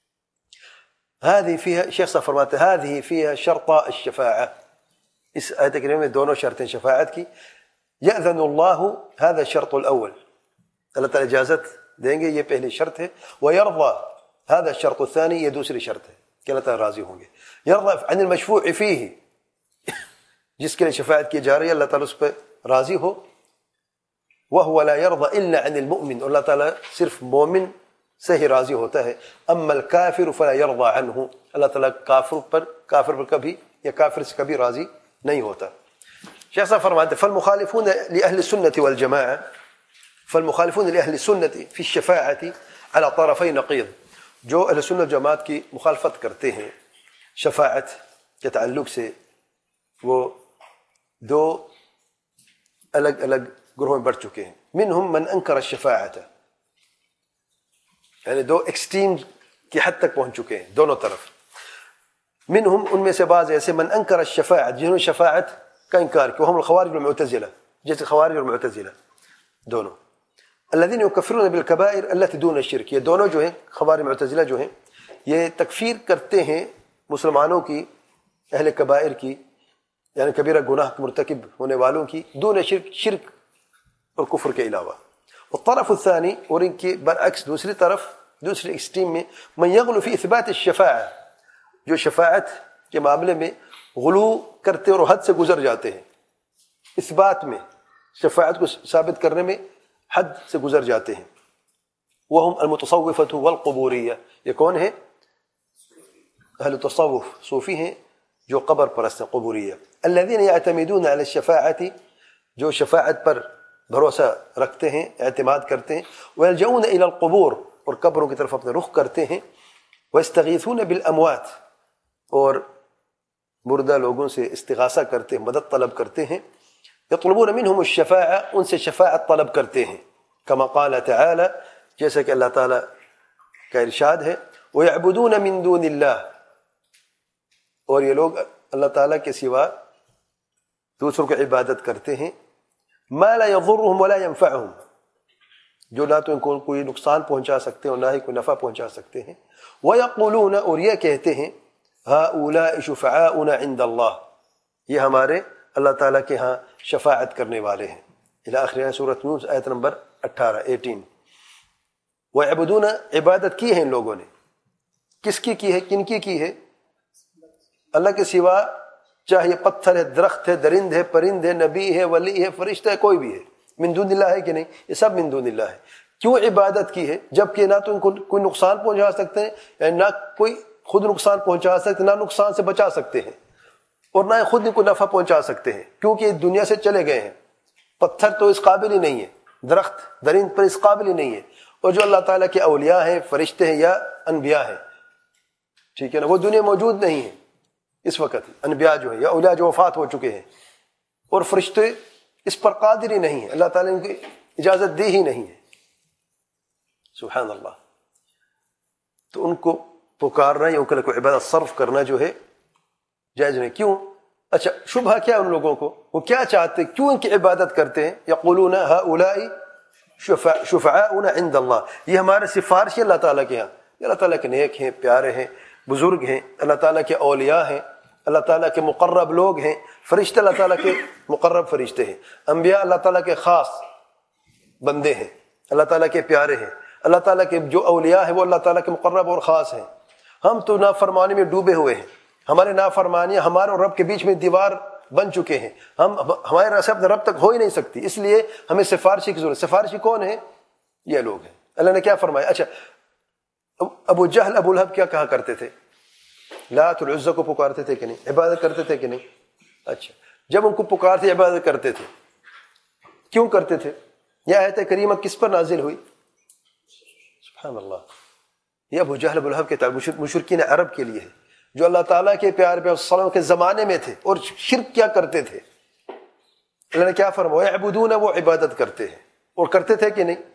هذه فيها, شیخ صاحب فرماتے ہیں هذه فيها شرط الشفاعة, اس آیت کریمہ میں دونوں شرطیں شفاعت کی. یأذن اللہ, هذا الشرط الاول, اللہ تعالیٰ اجازت دیں گے, یہ پہلی شرط ہے. ویرضى, هذا الشرط الثاني, یہ دوسری شرط ہے کہ اللہ تعالیٰ راضی ہوں گے. یرضى عن المشفوع فيه, جس کے لیے شفاعت کی جا رہی ہے اللہ تعالیٰ اس پہ راضی ہو. وهو لا يرضى الا عن المؤمن, اللہ تعالیٰ صرف مومن سے ہی راضی ہوتا ہے. اما الکافر فلا يرضى عنه, اللہ تعالیٰ کافر پر کافر پر کبھی یا کافر سے کبھی راضی نہیں ہوتا. شیخ صاحب فرماتے ہیں فالمخالفون لأهل السنة والجماعة, فالمخالفون لأهل السنة في الشفاعة على طرفي نقيض, جو اہل سنت جماعت کی مخالفت کرتے ہیں شفاعت کے تعلق سے, وہ دو الگ الگ گروہ میں بڑھ چکے ہیں. منهم من انکر الشفاعة, یعنی دو ایکسٹریم کی حد تک پہنچ چکے ہیں دونوں طرف. منہم, ان میں سے بعض ایسے, من انکر الشفاعت, جنہوں نے شفاعت کا انکار کیا, وہم الخوارج والمعتزلہ, جیسے خوارج اور معتزلہ دونوں. الذین یکفرون بالکبائر التی دون الشرک, یہ دونوں جو ہیں خوارج معتزلہ جو ہیں یہ تکفیر کرتے ہیں مسلمانوں کی, اہل کبائر کی, یعنی کبیرہ گناہ مرتکب ہونے والوں کی, دون شرک, شرک اور کفر کے علاوہ. والطرف الثانی, اور ان کے برعکس دوسری طرف, دوسری ایکسٹریم میں, من یغلو فی اثبات الشفاعہ, جو شفاعت کے معاملے میں غلو کرتے اور حد سے گزر جاتے ہیں, اثبات میں, شفاعت کو ثابت کرنے میں حد سے گزر جاتے ہیں. وہم المتصوفۃ والقبوریہ, یہ کون ہے؟ اہل تصوف, صوفی ہیں جو قبر پرست ہیں, قبوریہ. الذین یعتمدون علی الشفاعۃ, جو شفاعت پر بھروسہ رکھتے ہیں, اعتماد کرتے ہیں. ویلجؤون الی القبور, اور قبروں کی طرف اپنے رخ کرتے ہیں. ویستغیثون بالاموات, اور مردہ لوگوں سے استغاثہ کرتے ہیں, مدد طلب کرتے ہیں. یطلبون منہم الشفاعہ, ان سے شفاعت طلب کرتے ہیں. کما قال تعالی, جیسا کہ اللہ تعالی کا ارشاد ہے, ویعبدون من دون اللہ, اور یہ لوگ اللہ تعالیٰ کے سوا دوسروں کی عبادت کرتے ہیں. ما لا يضرهم ولا ينفعهم, جو نہ تو ان کو کوئی نقصان پہنچا سکتے ہیں اور نہ ہی کوئی نفع پہنچا سکتے ہیں. ويقولون, اور یہ کہتے ہیں, هؤلاء شفعاؤنا عند اللہ, یہ ہمارے اللہ تعالیٰ کے ہاں شفاعت کرنے والے ہیں. الى آخر سورۃ یونس آیت نمبر اٹھارہ اٹھارہ. ويعبدون, عبادت کی ہے ان لوگوں نے, کس کی کی ہے, کن کی کی ہے؟ اللہ کے سوا, چاہے پتھر ہے, درخت ہے, درند ہے, پرند ہے, نبی ہے, ولی ہے, فرشتہ ہے, کوئی بھی ہے. من دون اللہ ہے کہ نہیں؟ یہ سب من دون اللہ ہے. کیوں عبادت کی ہے؟ جبکہ نہ تو ان کو کوئی نقصان پہنچا سکتے ہیں, یعنی نہ کوئی خود نقصان پہنچا سکتے, نہ نقصان سے بچا سکتے ہیں, اور نہ خود ان کو نفع پہنچا سکتے ہیں, کیونکہ یہ دنیا سے چلے گئے ہیں. پتھر تو اس قابل ہی نہیں ہے, درخت درند پر اس قابل ہی نہیں ہے. اور جو اللہ تعالیٰ کے اولیاء ہیں, فرشتے ہیں یا انبیاء ہیں, ٹھیک ہے نا, وہ دنیا موجود نہیں ہے اس وقت. انبیاء جو ہیں یا اولیاء جو وفات ہو چکے ہیں, اور فرشتے اس پر قادر ہی نہیں ہیں, اللہ تعالیٰ نے ان کی اجازت دی ہی نہیں ہے. سبحان اللہ. تو ان کو پکارنا یا ان کو عبادت صرف کرنا جو ہے جائز نہیں. کیوں؟ اچھا, شبہ کیا ان لوگوں کو, وہ کیا چاہتے, کیوں ان کی عبادت کرتے ہیں؟ یقولون ہؤلاء شفعاؤنا عند اللہ, یہ ہمارے سفارشی اللہ تعالیٰ کے ہاں, اللہ تعالیٰ کے نیک ہیں, پیارے ہیں, بزرگ ہیں, اللہ تعالیٰ کے اولیاء ہیں, اللہ تعالیٰ کے مقرب لوگ ہیں. فرشتے اللہ تعالیٰ کے مقرب فرشتے ہیں. انبیاء اللہ تعالیٰ کے خاص بندے ہیں, اللہ تعالیٰ کے پیارے ہیں. اللہ تعالیٰ کے جو اولیاء ہیں وہ اللہ تعالیٰ کے مقرب اور خاص ہیں. ہم تو نافرمانی میں ڈوبے ہوئے ہیں, ہمارے نافرمانیاں ہمارے اور رب کے بیچ میں دیوار بن چکے ہیں, ہم ہمارے راستے اپنے رب تک ہو ہی نہیں سکتی, اس لیے ہمیں سفارشی کی ضرورت. سفارشی کون ہے؟ یہ لوگ ہیں. اللہ نے کیا فرمایا؟ اچھا ابو جہل ابو لہب کیا کہا کرتے تھے؟ لات العزیٰ کو پکارتے تھے کہ نہیں؟ عبادت کرتے تھے کہ نہیں؟ اچھا جب ان کو پکارتے عبادت کرتے تھے، کیوں کرتے تھے؟ یہ آیت کریمہ کس پر نازل ہوئی؟ سبحان اللہ، یہ ابو جہل ابو لہب کے مشرکین عرب کے لیے ہے، جو اللہ تعالیٰ کے پیارے پیغمبر صلی اللہ علیہ وسلم کے زمانے میں تھے اور شرک کیا کرتے تھے. اللہ نے کیا فرمایا؟ یعبدون، وہ عبادت کرتے ہیں. اور کرتے تھے کہ نہیں؟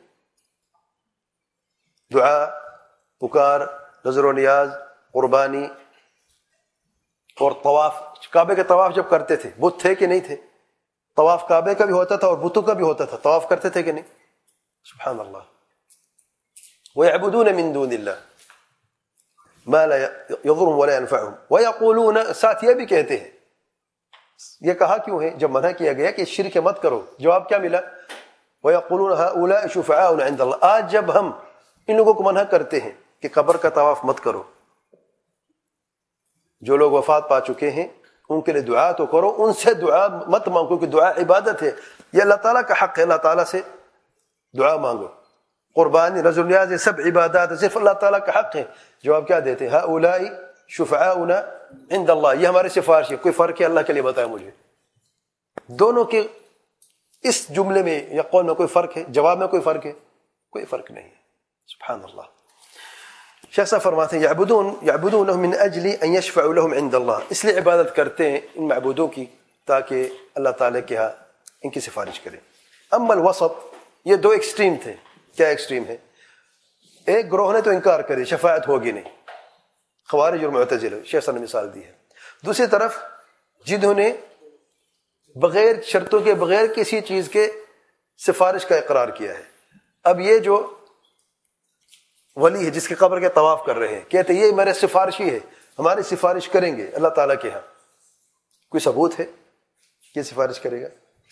دعا، پکار، نظر و نیاز، قربانی اور طواف. کعبے کے طواف جب کرتے تھے، بت تھے کہ نہیں تھے؟ طواف کعبے کا بھی ہوتا تھا اور بتوں کا بھی ہوتا تھا. طواف کرتے تھے کہ نہیں؟ سبحان اللہ. وَيَعْبُدُونَ مِن دُونِ اللَّهِ مَا لَا يَضُرُّهُمْ وَلَا يَنْفَعُهُمْ. وَيَقُولُونَ، ساتھ یہ بھی کہتے ہیں. یہ کہا کیوں ہے جب منع کیا گیا کہ شرک مت کرو؟ جواب کیا ملا؟ وَيَقُولُونَ هَؤُلَاءِ شُفَعَاؤُنَا عِندَ اللَّهِ. آج جب ہم ان لوگوں کو منع کرتے ہیں کہ قبر کا طواف مت کرو، جو لوگ وفات پا چکے ہیں ان کے لیے دعا تو کرو، ان سے دعا مت مانگو کہ دعا عبادت ہے، یہ اللہ تعالیٰ کا حق ہے. اللہ تعالیٰ سے دعا مانگو. قربانی، نذر نیاز، یہ سب عبادات صرف اللہ تعالیٰ کا حق ہے. جواب کیا دیتے ہیں؟ ہؤلاء شفعاؤنا عند اللہ، یہ ہماری سفارش ہے. کوئی فرق ہے؟ اللہ کے لیے بتایا مجھے. دونوں کے اس جملے میں یا قول میں کوئی فرق ہے؟ جواب میں کوئی فرق ہے؟ کوئی فرق نہیں ہے. سبحان اللہ. شیخ صاحب فرماتے ہیں یعبدون یعبدونہ من اجل ان یشفعوا لهم عند اللہ، اس لیے عبادت کرتے ہیں ان معبودوں کی تاکہ اللہ تعالیٰ کے ہاں ان کی سفارش کریں. اما الوسط، یہ دو ایکسٹریم تھے. کیا ایکسٹریم ہے؟ ایک گروہ نے تو انکار کرے، شفاعت ہوگی نہیں، خوارج اور معتزلہ، شیخ صاحب نے مثال دی ہے. دوسری طرف جنہوں نے بغیر شرطوں کے، بغیر کسی چیز کے سفارش کا اقرار کیا ہے. اب یہ جو ولی ہے جس کے قبر کے طواف کر رہے ہیں، کہتے یہ میرے سفارشی ہے، ہماری سفارش کریں گے اللہ تعالیٰ کے ہاں. کوئی ثبوت ہے کہ سفارش کرے گا؟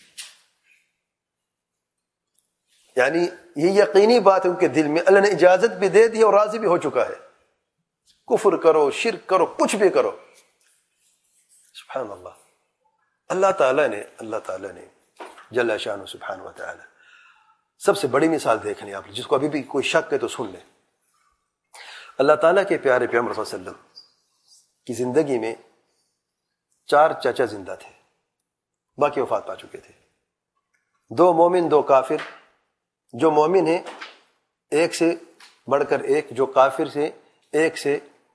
یعنی یہ یقینی بات ہے ان کے دل میں، اللہ نے اجازت بھی دے دی اور راضی بھی ہو چکا ہے. کفر کرو، شرک کرو، کچھ بھی کرو. سبحان اللہ. اللہ تعالیٰ نے اللہ تعالیٰ نے جل شانہ سبحانہ و تعالی سب سے بڑی مثال دیکھ لیں آپ، جس کو ابھی بھی کوئی شک ہے تو سن لیں. اللہ تعالیٰ کے پیارے پیغمبر صلی اللہ علیہ وسلم کی زندگی میں چار چچا زندہ تھے، باقی وفات پا چکے تھے. دو مومن، دو کافر. جو مومن ہیں ایک سے بڑھ کر ایک، جو کافر سے ایک سے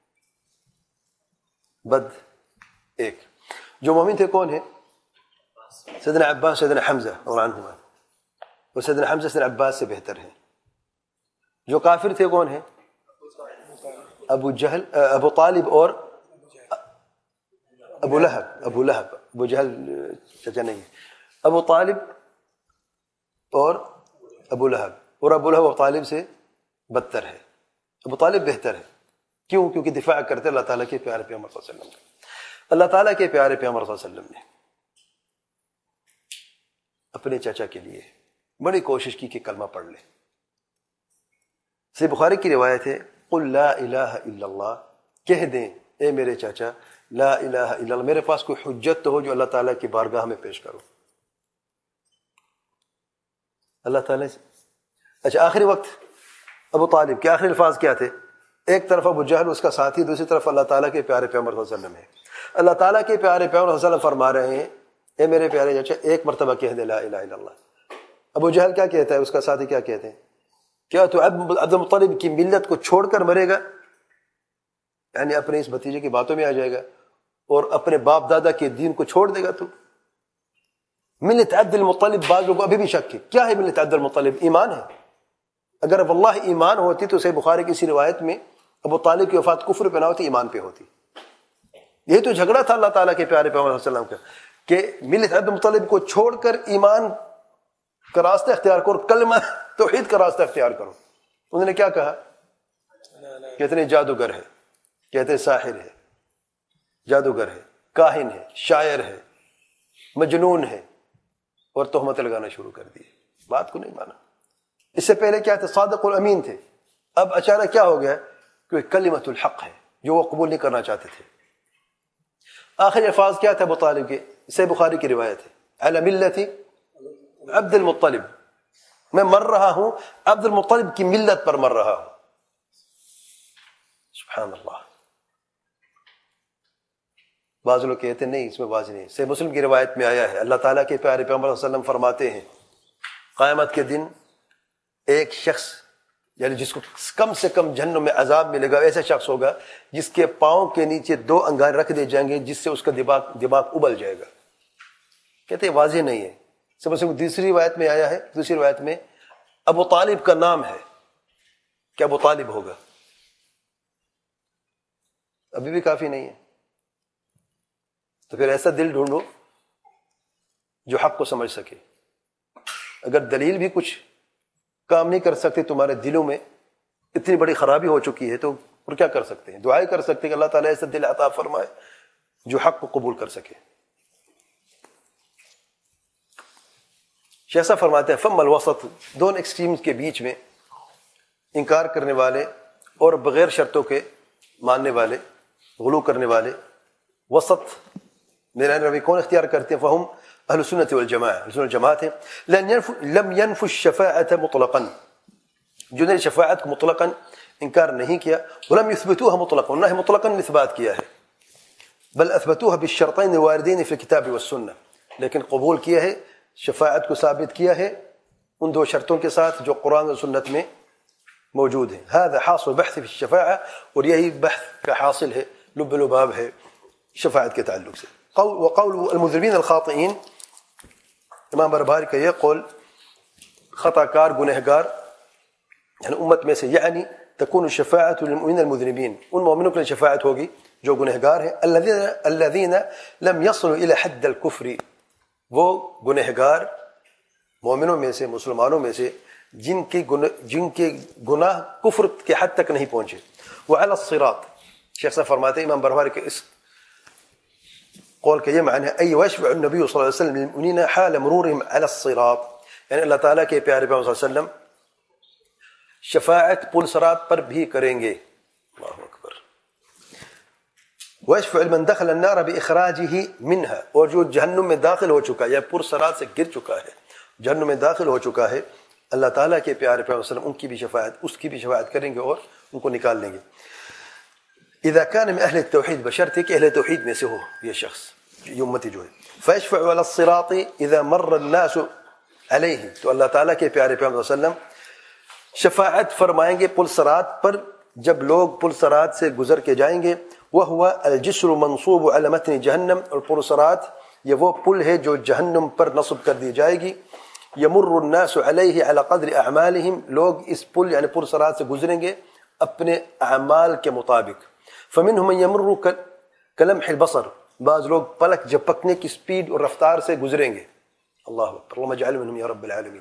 بد ایک. جو مومن تھے کون ہیں؟ سیدنا عباس، سیدنا حمزہ رضی اللہ عنہما، اور سیدنا حمزہ سیدنا عباس سے بہتر ہیں. جو کافر تھے کون ہیں؟ ابو جہل، ابو طالب اور ابو لہب. ابو لہب، ابو جہل چچا نہیں ہے. ابو طالب اور ابو لہب، اور ابو لہب ابو طالب سے بدتر ہے. ابو طالب بہتر ہے. کیوں؟ کیونکہ دفاع کرتے اللہ تعالیٰ کے پیارے پیغمبر صلی اللہ علیہ وسلم. اللہ تعالیٰ کے پیارے پیغمبر صلی اللہ علیہ وسلم نے اپنے چچا کے لیے بڑی کوشش کی کہ کلمہ پڑھ لے. صحیح بخاری کی روایت ہے، قل لا الہ الا اللہ، کہہ دیں اے میرے چاچا لا الہ الا اللہ، میرے پاس کوئی حجت تو ہو جو اللہ تعالیٰ کی بارگاہ میں پیش کرو. اللہ تعالیٰ سے اچھا آخری وقت ابو طالب کے آخری الفاظ کیا تھے؟ ایک طرف ابو جہل اس کا ساتھی، دوسری طرف اللہ تعالیٰ کے پیارے پیغمبر صلی اللہ علیہ وسلم ہے. اللہ تعالیٰ کے پیارے پیغمبر صلی اللہ علیہ وسلم فرما رہے ہیں اے میرے پیارے چاچا ایک مرتبہ کہہ دے لا الہ الا اللہ. ابو جہل کیا کہتا ہے؟ اس کا ساتھی کیا کہتے ہیں؟ کیا تو عبد المطلب کی ملت کو چھوڑ کر مرے گا؟ یعنی اپنے اس بھتیجے کی باتوں میں آ جائے گا اور اپنے باپ دادا کے دین کو چھوڑ دے گا. تو ملت عبد المطلب، بعض لوگوں کو ابھی بھی شک ہے کیا ہے ملت عبد المطلب؟ ایمان ہے. اگر واللہ ایمان ہوتی تو صحیح بخاری کی اسی روایت میں ابو طالب کی وفات کفر پہ نہ ہوتی، ایمان پہ ہوتی. یہی تو جھگڑا تھا اللہ تعالیٰ کے پیارے پیغمبر صلی اللہ علیہ وسلم کا کہ ملت عبد المطلب کو چھوڑ کر ایمان کا راستہ اختیار کرو، کلمہ توحید کا راستہ اختیار کرو. انہوں نے کیا کہا؟ کہتے ہیں جادوگر ہے، کہتے ہیں ساحر ہے، جادوگر ہے، کاہن ہے، شاعر ہے، مجنون ہے، اور تہمت لگانا شروع کر دی. بات کو نہیں مانا. اس سے پہلے کیا تھے؟ صادق الامین تھے. اب اچانک کیا ہو گیا کہ کلمت الحق ہے جو وہ قبول نہیں کرنا چاہتے تھے. آخری الفاظ کیا تھا ابو طالب کے؟ صحیح بخاری کی روایت ہے علی ملت عبد المطلب. میں مر رہا ہوں عبد المطلب کی ملت پر مر رہا ہوں. سبحان اللہ. بعض لوگ کہتے ہیں نہیں اس میں باز نہیں. صحیح مسلم کی روایت میں آیا ہے اللہ تعالیٰ کے پیارے پیغمبر صلی اللہ علیہ وسلم فرماتے ہیں قیامت کے دن ایک شخص یعنی جس کو کم سے کم جہنم میں عذاب ملے گا ایسا شخص ہوگا جس کے پاؤں کے نیچے دو انگارے رکھ دیے جائیں گے جس سے اس کا دماغ دماغ ابل جائے گا. کہتے ہیں واضح نہیں ہے. سب سے دوسری روایت میں آیا ہے دوسری روایت میں ابو طالب کا نام ہے کہ ابو طالب ہوگا. ابھی بھی کافی نہیں ہے تو پھر ایسا دل ڈھونڈو جو حق کو سمجھ سکے. اگر دلیل بھی کچھ کام نہیں کر سکتے تمہارے دلوں میں اتنی بڑی خرابی ہو چکی ہے تو پھر کیا کر سکتے ہیں؟ دعائیں کر سکتے ہیں کہ اللہ تعالیٰ ایسا دل عطا فرمائے جو حق کو قبول کر سکے. شیخ صاحب فرماتے ہیں فم الوسط دونوں ایکسٹریمز کے بیچ میں انکار کرنے والے اور بغیر شرطوں کے ماننے والے غلو کرنے والے وسط میرا روی کون اختیار کرتے ہیں؟ فہم اہل سنت والجماعہ اہل سنت والجماعت ہیں. لم ينفوا الشفاعة مطلقا جنہوں نے شفاعت کو مطلقا انکار نہیں کیا ولم يثبتوها مطلقا نہ مطلقا اثبات کیا ہے بل اثبتوها بالشرطين الواردين في الكتاب والسنة لیکن قبول کیا ہے شفاعت کو ثابت کیا ہے ان دو شرطوں کے ساتھ جو قرآن و سنت میں موجود ہیں. هذا حاصل بحث في الشفاعة اور یہی بحث کا حاصل ہے لب لباب ہے شفاعت کے تعلق سے. وقول المذنبین الخاطئین امام بربہاری کا یہ قول خطا کار گنہگار یعنی امت میں سے یعنی تکون الشفاعت للمؤمنین المذنبین ان مومنوں کے لیے شفاعت ہوگی جو گنہگار ہیں الذین الذین لم يصلوا الى حد الكفر وہ گنہگار مومنوں میں سے مسلمانوں میں سے جن کے جن کے گناہ کفر کے حد تک نہیں پہنچے. وعلى الصراط شیخ صاحب فرماتے ہیں امام بربہاری کے اس قول کا یہ معنی ہے ای ویشفع النبی صلی اللہ علیہ وسلم للمؤمنین حال مرورهم على الصراط یعنی اللہ تعالیٰ کے پیارے پیغمبر صلی اللہ علیہ وسلم شفاعت پل صراط پر بھی کریں گے. اللہ اکبر. ویشفع من دخل النار باخراجه منها اور جو جہنم میں داخل ہو چکا ہے یا پل صراط سے گر چکا ہے جہنم میں داخل ہو چکا ہے اللہ تعالیٰ کے پیارے پیغمبر صلی اللہ علیہ وسلم ان کی بھی شفاعت اس کی بھی شفاعت کریں گے اور ان کو نکال لیں گے. اذا كان من اہل التوحید بشرط کہ اہل توحید میں سے ہو یہ شخص یہ امتی جو ہے. فيشفع على الصراط اذا مر الناس علیہ تو اللہ تعالیٰ کے پیارے پیغمبر صلی اللہ علیہ وسلم شفاعت فرمائیں گے پل صراط پر جب لوگ پل صراط سے گزر کے جائیں گے. وهو الجسر منصوب على متن جہنم اور پل صراط یہ وہ پل ہے جو جہنم پر نصب کر دی جائے گی. یمر الناس علیہ على قدر اعمالهم لوگ اس پل یعنی پل صراط سے گزریں گے اپنے اعمال کے مطابق. فمنهم من يمر كلمح البصر بعض لوگ پلک جھپکنے کی سپیڈ اور رفتار سے گزریں گے. اللہ اکبر. اللهم اجعل منهم یا رب العالمین.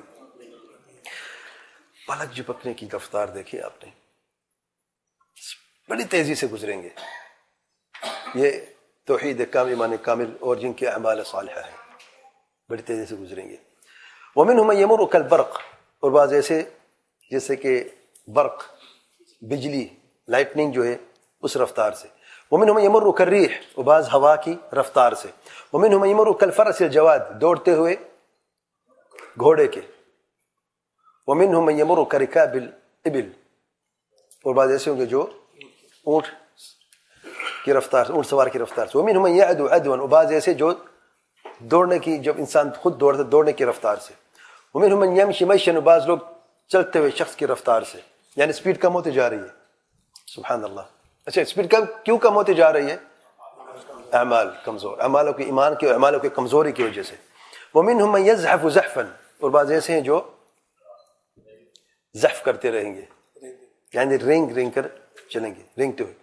پلک جھپکنے کی رفتار دیکھیں آپ نے بڑی تیزی سے گزریں گے. یہ توحید کامل ایمان کامل اور جن کے اعمال صالحہ ہیں بڑی تیزی سے گزریں گے. ومنهم من يمر كالبرق اور بعض ایسے جیسے کہ برق بجلی لائٹننگ جو ہے اس رفتار سے. ومنهم من يمر كالريح اور بعض ہوا کی رفتار سے. ومنهم من يمر كالفرس الجواد دوڑتے ہوئے گھوڑے کے. ومنهم من يمر كركاب الابل اور بعض ایسے ہوں گے جو اونٹ کی رفتار سے اونٹ سوار کی رفتار سے. ومنهم من يعدو عدوا اور بعض ایسے جو دوڑنے کی جب انسان خود دوڑتا دوڑنے کی رفتار سے. ومنهم من يمشي مشيا اور بعض لوگ چلتے ہوئے شخص کی رفتار سے یعنی سپیڈ کم ہوتی جا رہی ہے. سبحان اللہ. اچھا سپیڈ کم کیوں کم ہوتی جا رہی ہے؟ اعمال کمزور اعمالوں کے ایمان کے اعمالوں کی کمزوری کی وجہ سے. ومنهم من يزحف زحفا اور بعض ایسے ہیں جو زحف کرتے رہیں گے یعنی رینگ رینگ کر چلیں گے رینگتے ہوئے.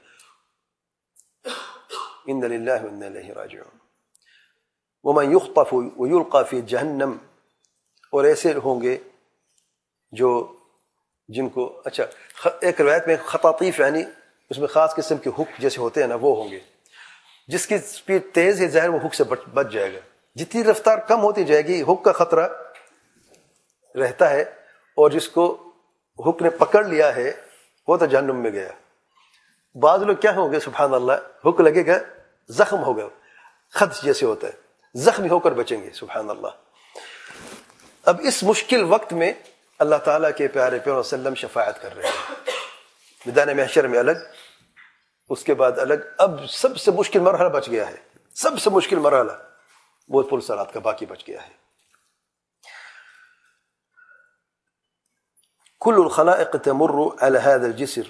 ان للہ و انا الیہ راجعون. ومن يخطف ويلقى في جہنم اور ایسے ہوں گے جو جن کو اچھا ایک روایت میں خطاطیف یعنی اس میں خاص قسم کے ہک جیسے ہوتے ہیں نا وہ ہوں گے جس کی سپیڈ تیز ہے ظاہر وہ ہک سے بچ جائے گا. جتنی رفتار کم ہوتی جائے گی ہک کا خطرہ رہتا ہے اور جس کو ہک نے پکڑ لیا ہے وہ تو جہنم میں گیا. بعض لوگ کیا ہوں گے سبحان اللہ ہک لگے گا زخم ہوگا خدش جیسے ہوتا ہے زخمی ہو کر بچیں گے سبحان اللہ. اب اس مشکل وقت میں اللہ تعالیٰ کے پیارے پیغمبر صلی اللہ علیہ وسلم شفاعت کر رہے ہیں میدان محشر میں الگ، اس کے بعد الگ. اب سب سے مشکل مرحلہ بچ گیا ہے، سب سے مشکل مرحلہ وہ پل صراط کا باقی بچ گیا ہے. کل الخلائق تمر على هذا الجسر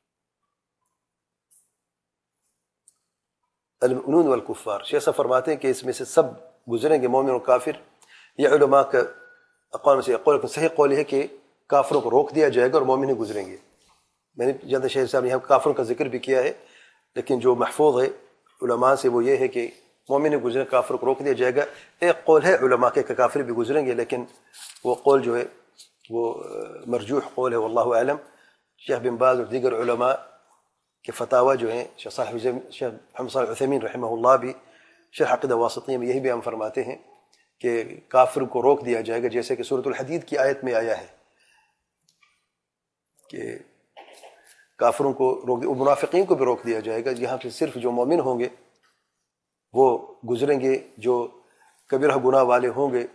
المؤمنون والکفار. شیخ صاحب فرماتے ہیں کہ اس میں سے سب گزریں گے، مومن اور کافر. یہ علماء کا اقوال سے اقوال صحیح قول ہے کہ کافروں کو روک دیا جائے گا اور مومن گزریں گے. میں نے جانتا شیخ صاحب نے یہاں کافروں کا ذکر بھی کیا ہے، لیکن جو محفوظ ہے علماء سے وہ یہ ہے کہ مومن گزریں، کافر کو روک دیا جائے گا. ایک قول ہے علماء کے کہ کافر بھی گزریں گے، لیکن وہ قول جو ہے وہ مرجوح قول ہے واللہ اعلم. شیخ بن باز اور دیگر علماء کے فتاوی جو ہیں، شیخ صالح شیخ محمد صالح العثیمین رحمہ اللہ بھی شرح عقیدہ واسطیہ میں یہی بیان فرماتے ہیں کہ کافر کو روک دیا جائے گا، جیسے کہ سورۃ الحدید کی آیت میں آیا ہے کہ کافروں کو روک دیا، منافقین کو بھی روک دیا جائے گا. یہاں پہ صرف جو مومن ہوں گے وہ گزریں گے، جو کبیرہ گناہ والے ہوں گے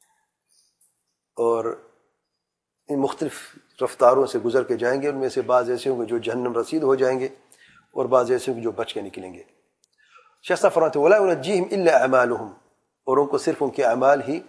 اور ان مختلف رفتاروں سے گزر کے جائیں گے. ان میں سے بعض ایسے ہوں گے جو جہنم رسید ہو جائیں گے اور بعض ایسے ہوں گے جو بچ کے نکلیں گے. شیخ صاحب فرماتے ہیں وَلَا يُنَجِّيهِمْ إِلَّا أَعْمَالُهُمْ، اور ان کو صرف ان کے اعمال ہی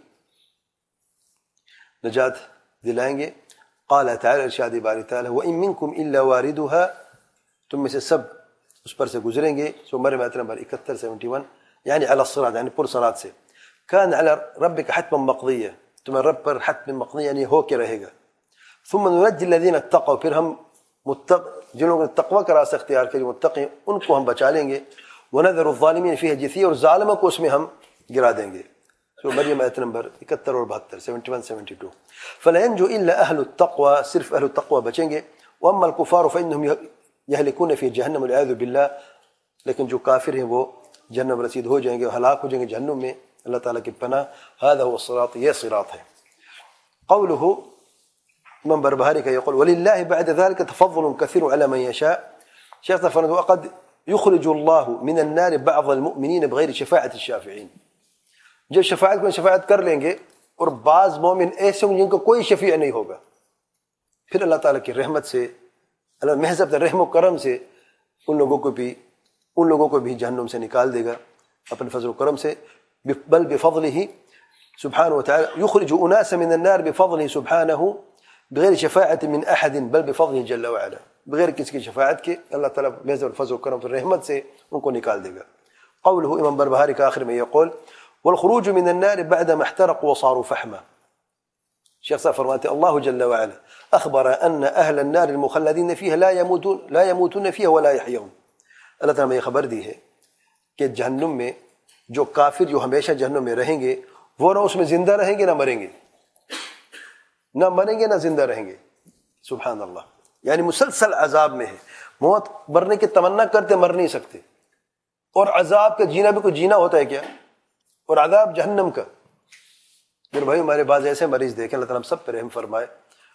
نجات دلائیں گے. قال تعالی، ارشاد باری تعالی وَإِن مِّنكُمْ إِلَّا وَارِدُهَا، تم میں سے سب اس پر سے گزریں گے. سو مریم آیت نمبر اکہتر سیونٹی ون، یعنی علی الصراط، یعنی پر صراط سے. كان على ربك حتما مقضیہ، تمہیں رب پر حتم مقضی یعنی ہو کے رہے گا. ثم ننجي الذين اتقوا، پھر ہم متق جن لوگوں نے تقوی کا راستہ اختیار کیا، جو متقی ان کو ہم بچا لیں گے. ونذر الظالمین فیہا جثیہ، اور ظالموں کو اس میں ہم گرا دیں گے. سو مریم آیت نمبر اکہتر اور بہتر، سیونٹی ون سیونٹی ٹو. فلا ينجو الا اہل التقوى، صرف اہل التقوى بچیں گے. واما الكفار فانهم يهلكون في جہنم والعیاذ باللہ، لیکن جو کافر ہیں وہ جہنم رسید ہو جائیں گے، ہلاک ہو جائیں گے جہنم میں، اللہ تعالیٰ کی پناہ. هذا هو الصراط، یہ صراط ہے. قوله امام بربہاری کا يقول وللہ بعد ذلك تفضل كثير على من يشاء. شیخ صاحب فرماتے ہیں وقد يخرج الله من النار بعض المؤمنين بغیر شفاعة الشافعین. جب شفاعت میں شفاعت کر لیں گے اور بعض مومن ایسے ہوں جن کو کوئی شفیع نہیں ہوگا، پھر اللہ تعالیٰ کی رحمت سے، اللہ محض اپنے رحم و کرم سے ان لوگوں کو بھی ان لوگوں کو بھی جہنم سے نکال دے گا اپنے فضل و کرم سے. بل بفضله سبحانه وتعالى يخرج اناسا من النار بفضله سبحانه بغیر شفاعت من احد بل بفضله جل وعلا، بغیر کسی کی شفاعت کے اللہ تعالیٰ محض فضل و کرم اور رحمت سے ان کو نکال دے گا. قوله امام بربہاری کا آخر میں يقول والخروج من النار بعد ما احترقوا وصاروا فحما. شیخ صاحب فرماتے اللہ جل وعلا اخبر ان اہل النار المخلدین فيها لا يموتون لا يموتون فيها ولا يحيون. اللہ تعالیٰ نے یہ خبر دی ہے کہ جہنم میں جو کافر جو ہمیشہ جہنم میں رہیں گے وہ نہ اس میں زندہ رہیں گے نہ مریں گے، نہ مریں گے نہ زندہ رہیں گے. سبحان اللہ، یعنی مسلسل عذاب میں ہے. موت مرنے کی تمنا کرتے مر نہیں سکتے، اور عذاب کا جینا بھی کوئی جینا ہوتا ہے کیا، اور عذاب جہنم کا. میرے بھائی ہمارے بعض ایسے مریض دیکھیں، اللہ تعالیٰ ہم سب پر رحم فرمائے،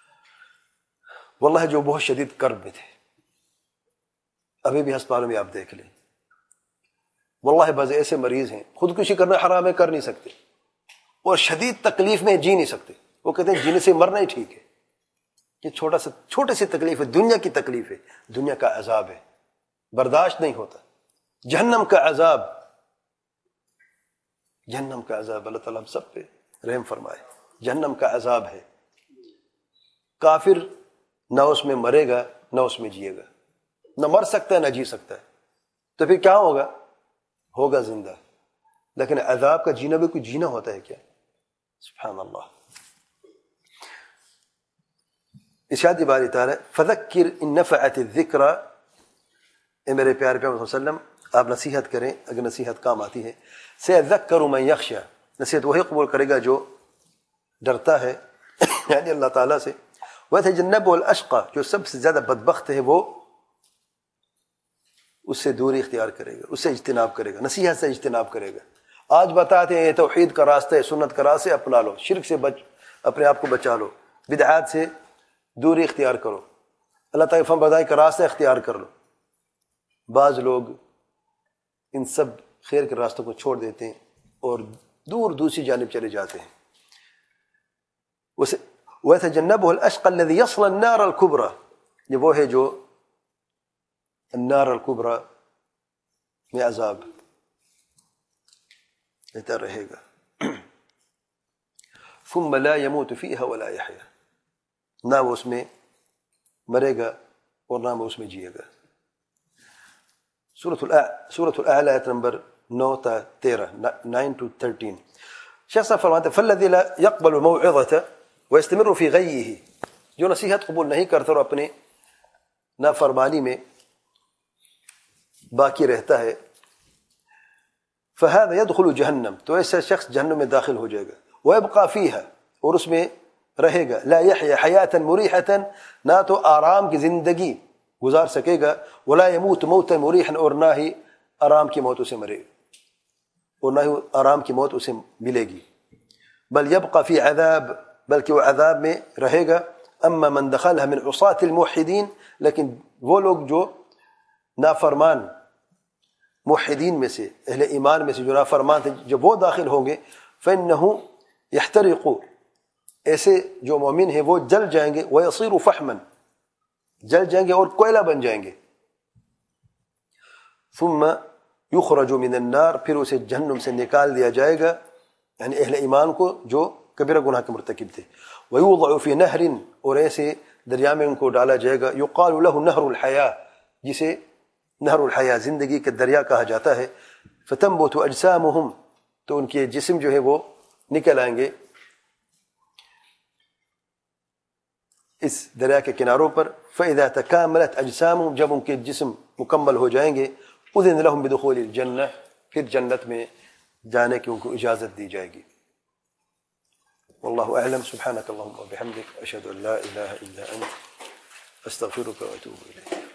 واللہ جو بہت شدید کرب میں تھے، ابھی بھی ہسپتالوں میں آپ دیکھ لیں. واللہ بعض ایسے مریض ہیں خودکشی کرنا حرام ہے، کر نہیں سکتے، اور شدید تکلیف میں جی نہیں سکتے. وہ کہتے ہیں جینے سے مرنا ہی ٹھیک ہے. یہ چھوٹا سا چھوٹی سی تکلیف ہے، دنیا کی تکلیف ہے، دنیا کا عذاب ہے، برداشت نہیں ہوتا. جہنم کا عذاب، جہنم کا عذاب، اللہ تعالیٰ ہم سب پہ رحم فرمائے. جہنم کا عذاب ہے. کافر نہ اس میں مرے گا نہ اس میں جیے گا، نہ مر سکتا ہے نہ جی سکتا ہے. تو پھر کیا ہوگا؟ ہوگا زندہ. لیکن عذاب کا جینا بھی کوئی جینا ہوتا ہے کیا؟ سبحان اللہ. ارشاد باری تعالی فذکر ان نفعت الذکرى، اے میرے پیارے پیغمبر صلی اللہ علیہ وسلم آپ نصیحت کریں اگر نصیحت کام آتی ہے. سیذکر من یخشی، نصیحت وہی قبول کرے گا جو ڈرتا ہے یعنی اللہ تعالیٰ سے. ویتجنبہ الاشقی، جو سب سے زیادہ بدبخت ہے وہ اس سے دوری اختیار کرے گا، اس سے اجتناب کرے گا، نصیحت سے اجتناب کرے گا. آج بتاتے ہیں یہ توحید کا راستہ ہے، سنت کا راستہ ہے، اپنا لو، شرک سے بچ اپنے آپ کو بچا لو، بدعات سے دوری اختیار کرو، اللہ تعالیٰ کی فرمانبرداری کا راستہ اختیار کر لو. بعض لوگ ان سب خیر کے راستوں کو چھوڑ دیتے ہیں اور دور دوسری جانب چلے جاتے ہیں. وَيَتَجَنَّبُهُ الْأَشْقَى الَّذِي يَصْلَى النَّارَ الْكُبْرَى، یہ وہ ہے جو النار الکبریٰ میں عذاب لیتا رہے گا. ثم لا يموت فيها ولا يحيا، نہ وہ اس میں مرے گا اور نہ وہ اس میں جیے گا. سورۃ الاعلی آیت نمبر نو تا تیرہ، نائن ٹو تھرٹین. شیخ صاحب فرماتے ہیں فالذی لا يقبل الموعظة ويستمر في غیہ، جو نصیحت قبول نہیں کرتا اور اپنے نافرمانی میں باقی رہتا ہے، فهذا يدخل جہنم، تو ایسا شخص جہنم میں داخل ہو جائے گا. ويبقى فيها، اور اس میں رہے گا. لا يحيا حیاتا مریحتا، نہ تو آرام کی زندگی گزار سکے گا. ولا يموت موتا مریحا، اور نہ ہی آرام کی موت اسے مرے اور نہ ہی آرام کی موت اسے ملے گی. بل يبقى في عذاب، بلکہ وہ عذاب میں رہے گا. اما من دخلها من عصاة الموحدین، لیکن وہ لوگ جو نافرمان موحدین میں سے، اہل ایمان میں سے جو نافرمان تھے، جب وہ داخل ہوں گے فإنه يحترق، ایسے جو مومن ہیں وہ جل جائیں گے. ويصير فحما، جل جائیں گے اور کوئلہ بن جائیں گے. ثم يخرج من النار، پھر اسے جہنم سے نکال دیا جائے گا، یعنی اہل ایمان کو جو کبیرہ گناہ کے مرتکب تھے. ويوضع في نهر، اور ایسے دریا میں ان کو ڈالا جائے گا. يقال له نهر الحیاة، جسے نہر الحیاة، زندگی کے دریا کہا جاتا ہے. فتنبت اجسامهم، تو ان کے جسم جو ہے وہ نکل آئیں گے اس دریا کے کناروں پر. فإذا تكاملت اجسامهم، جب ان کے جسم مکمل ہو جائیں گے. اذن لهم بدخول الجنہ، پھر جنت میں جانے کی ان کو اجازت دی جائے گی. واللہ اعلم. سبحانک اللہم وبحمدک، اشہد ان لا الہ الا انت، استغفرک واتوب الیک.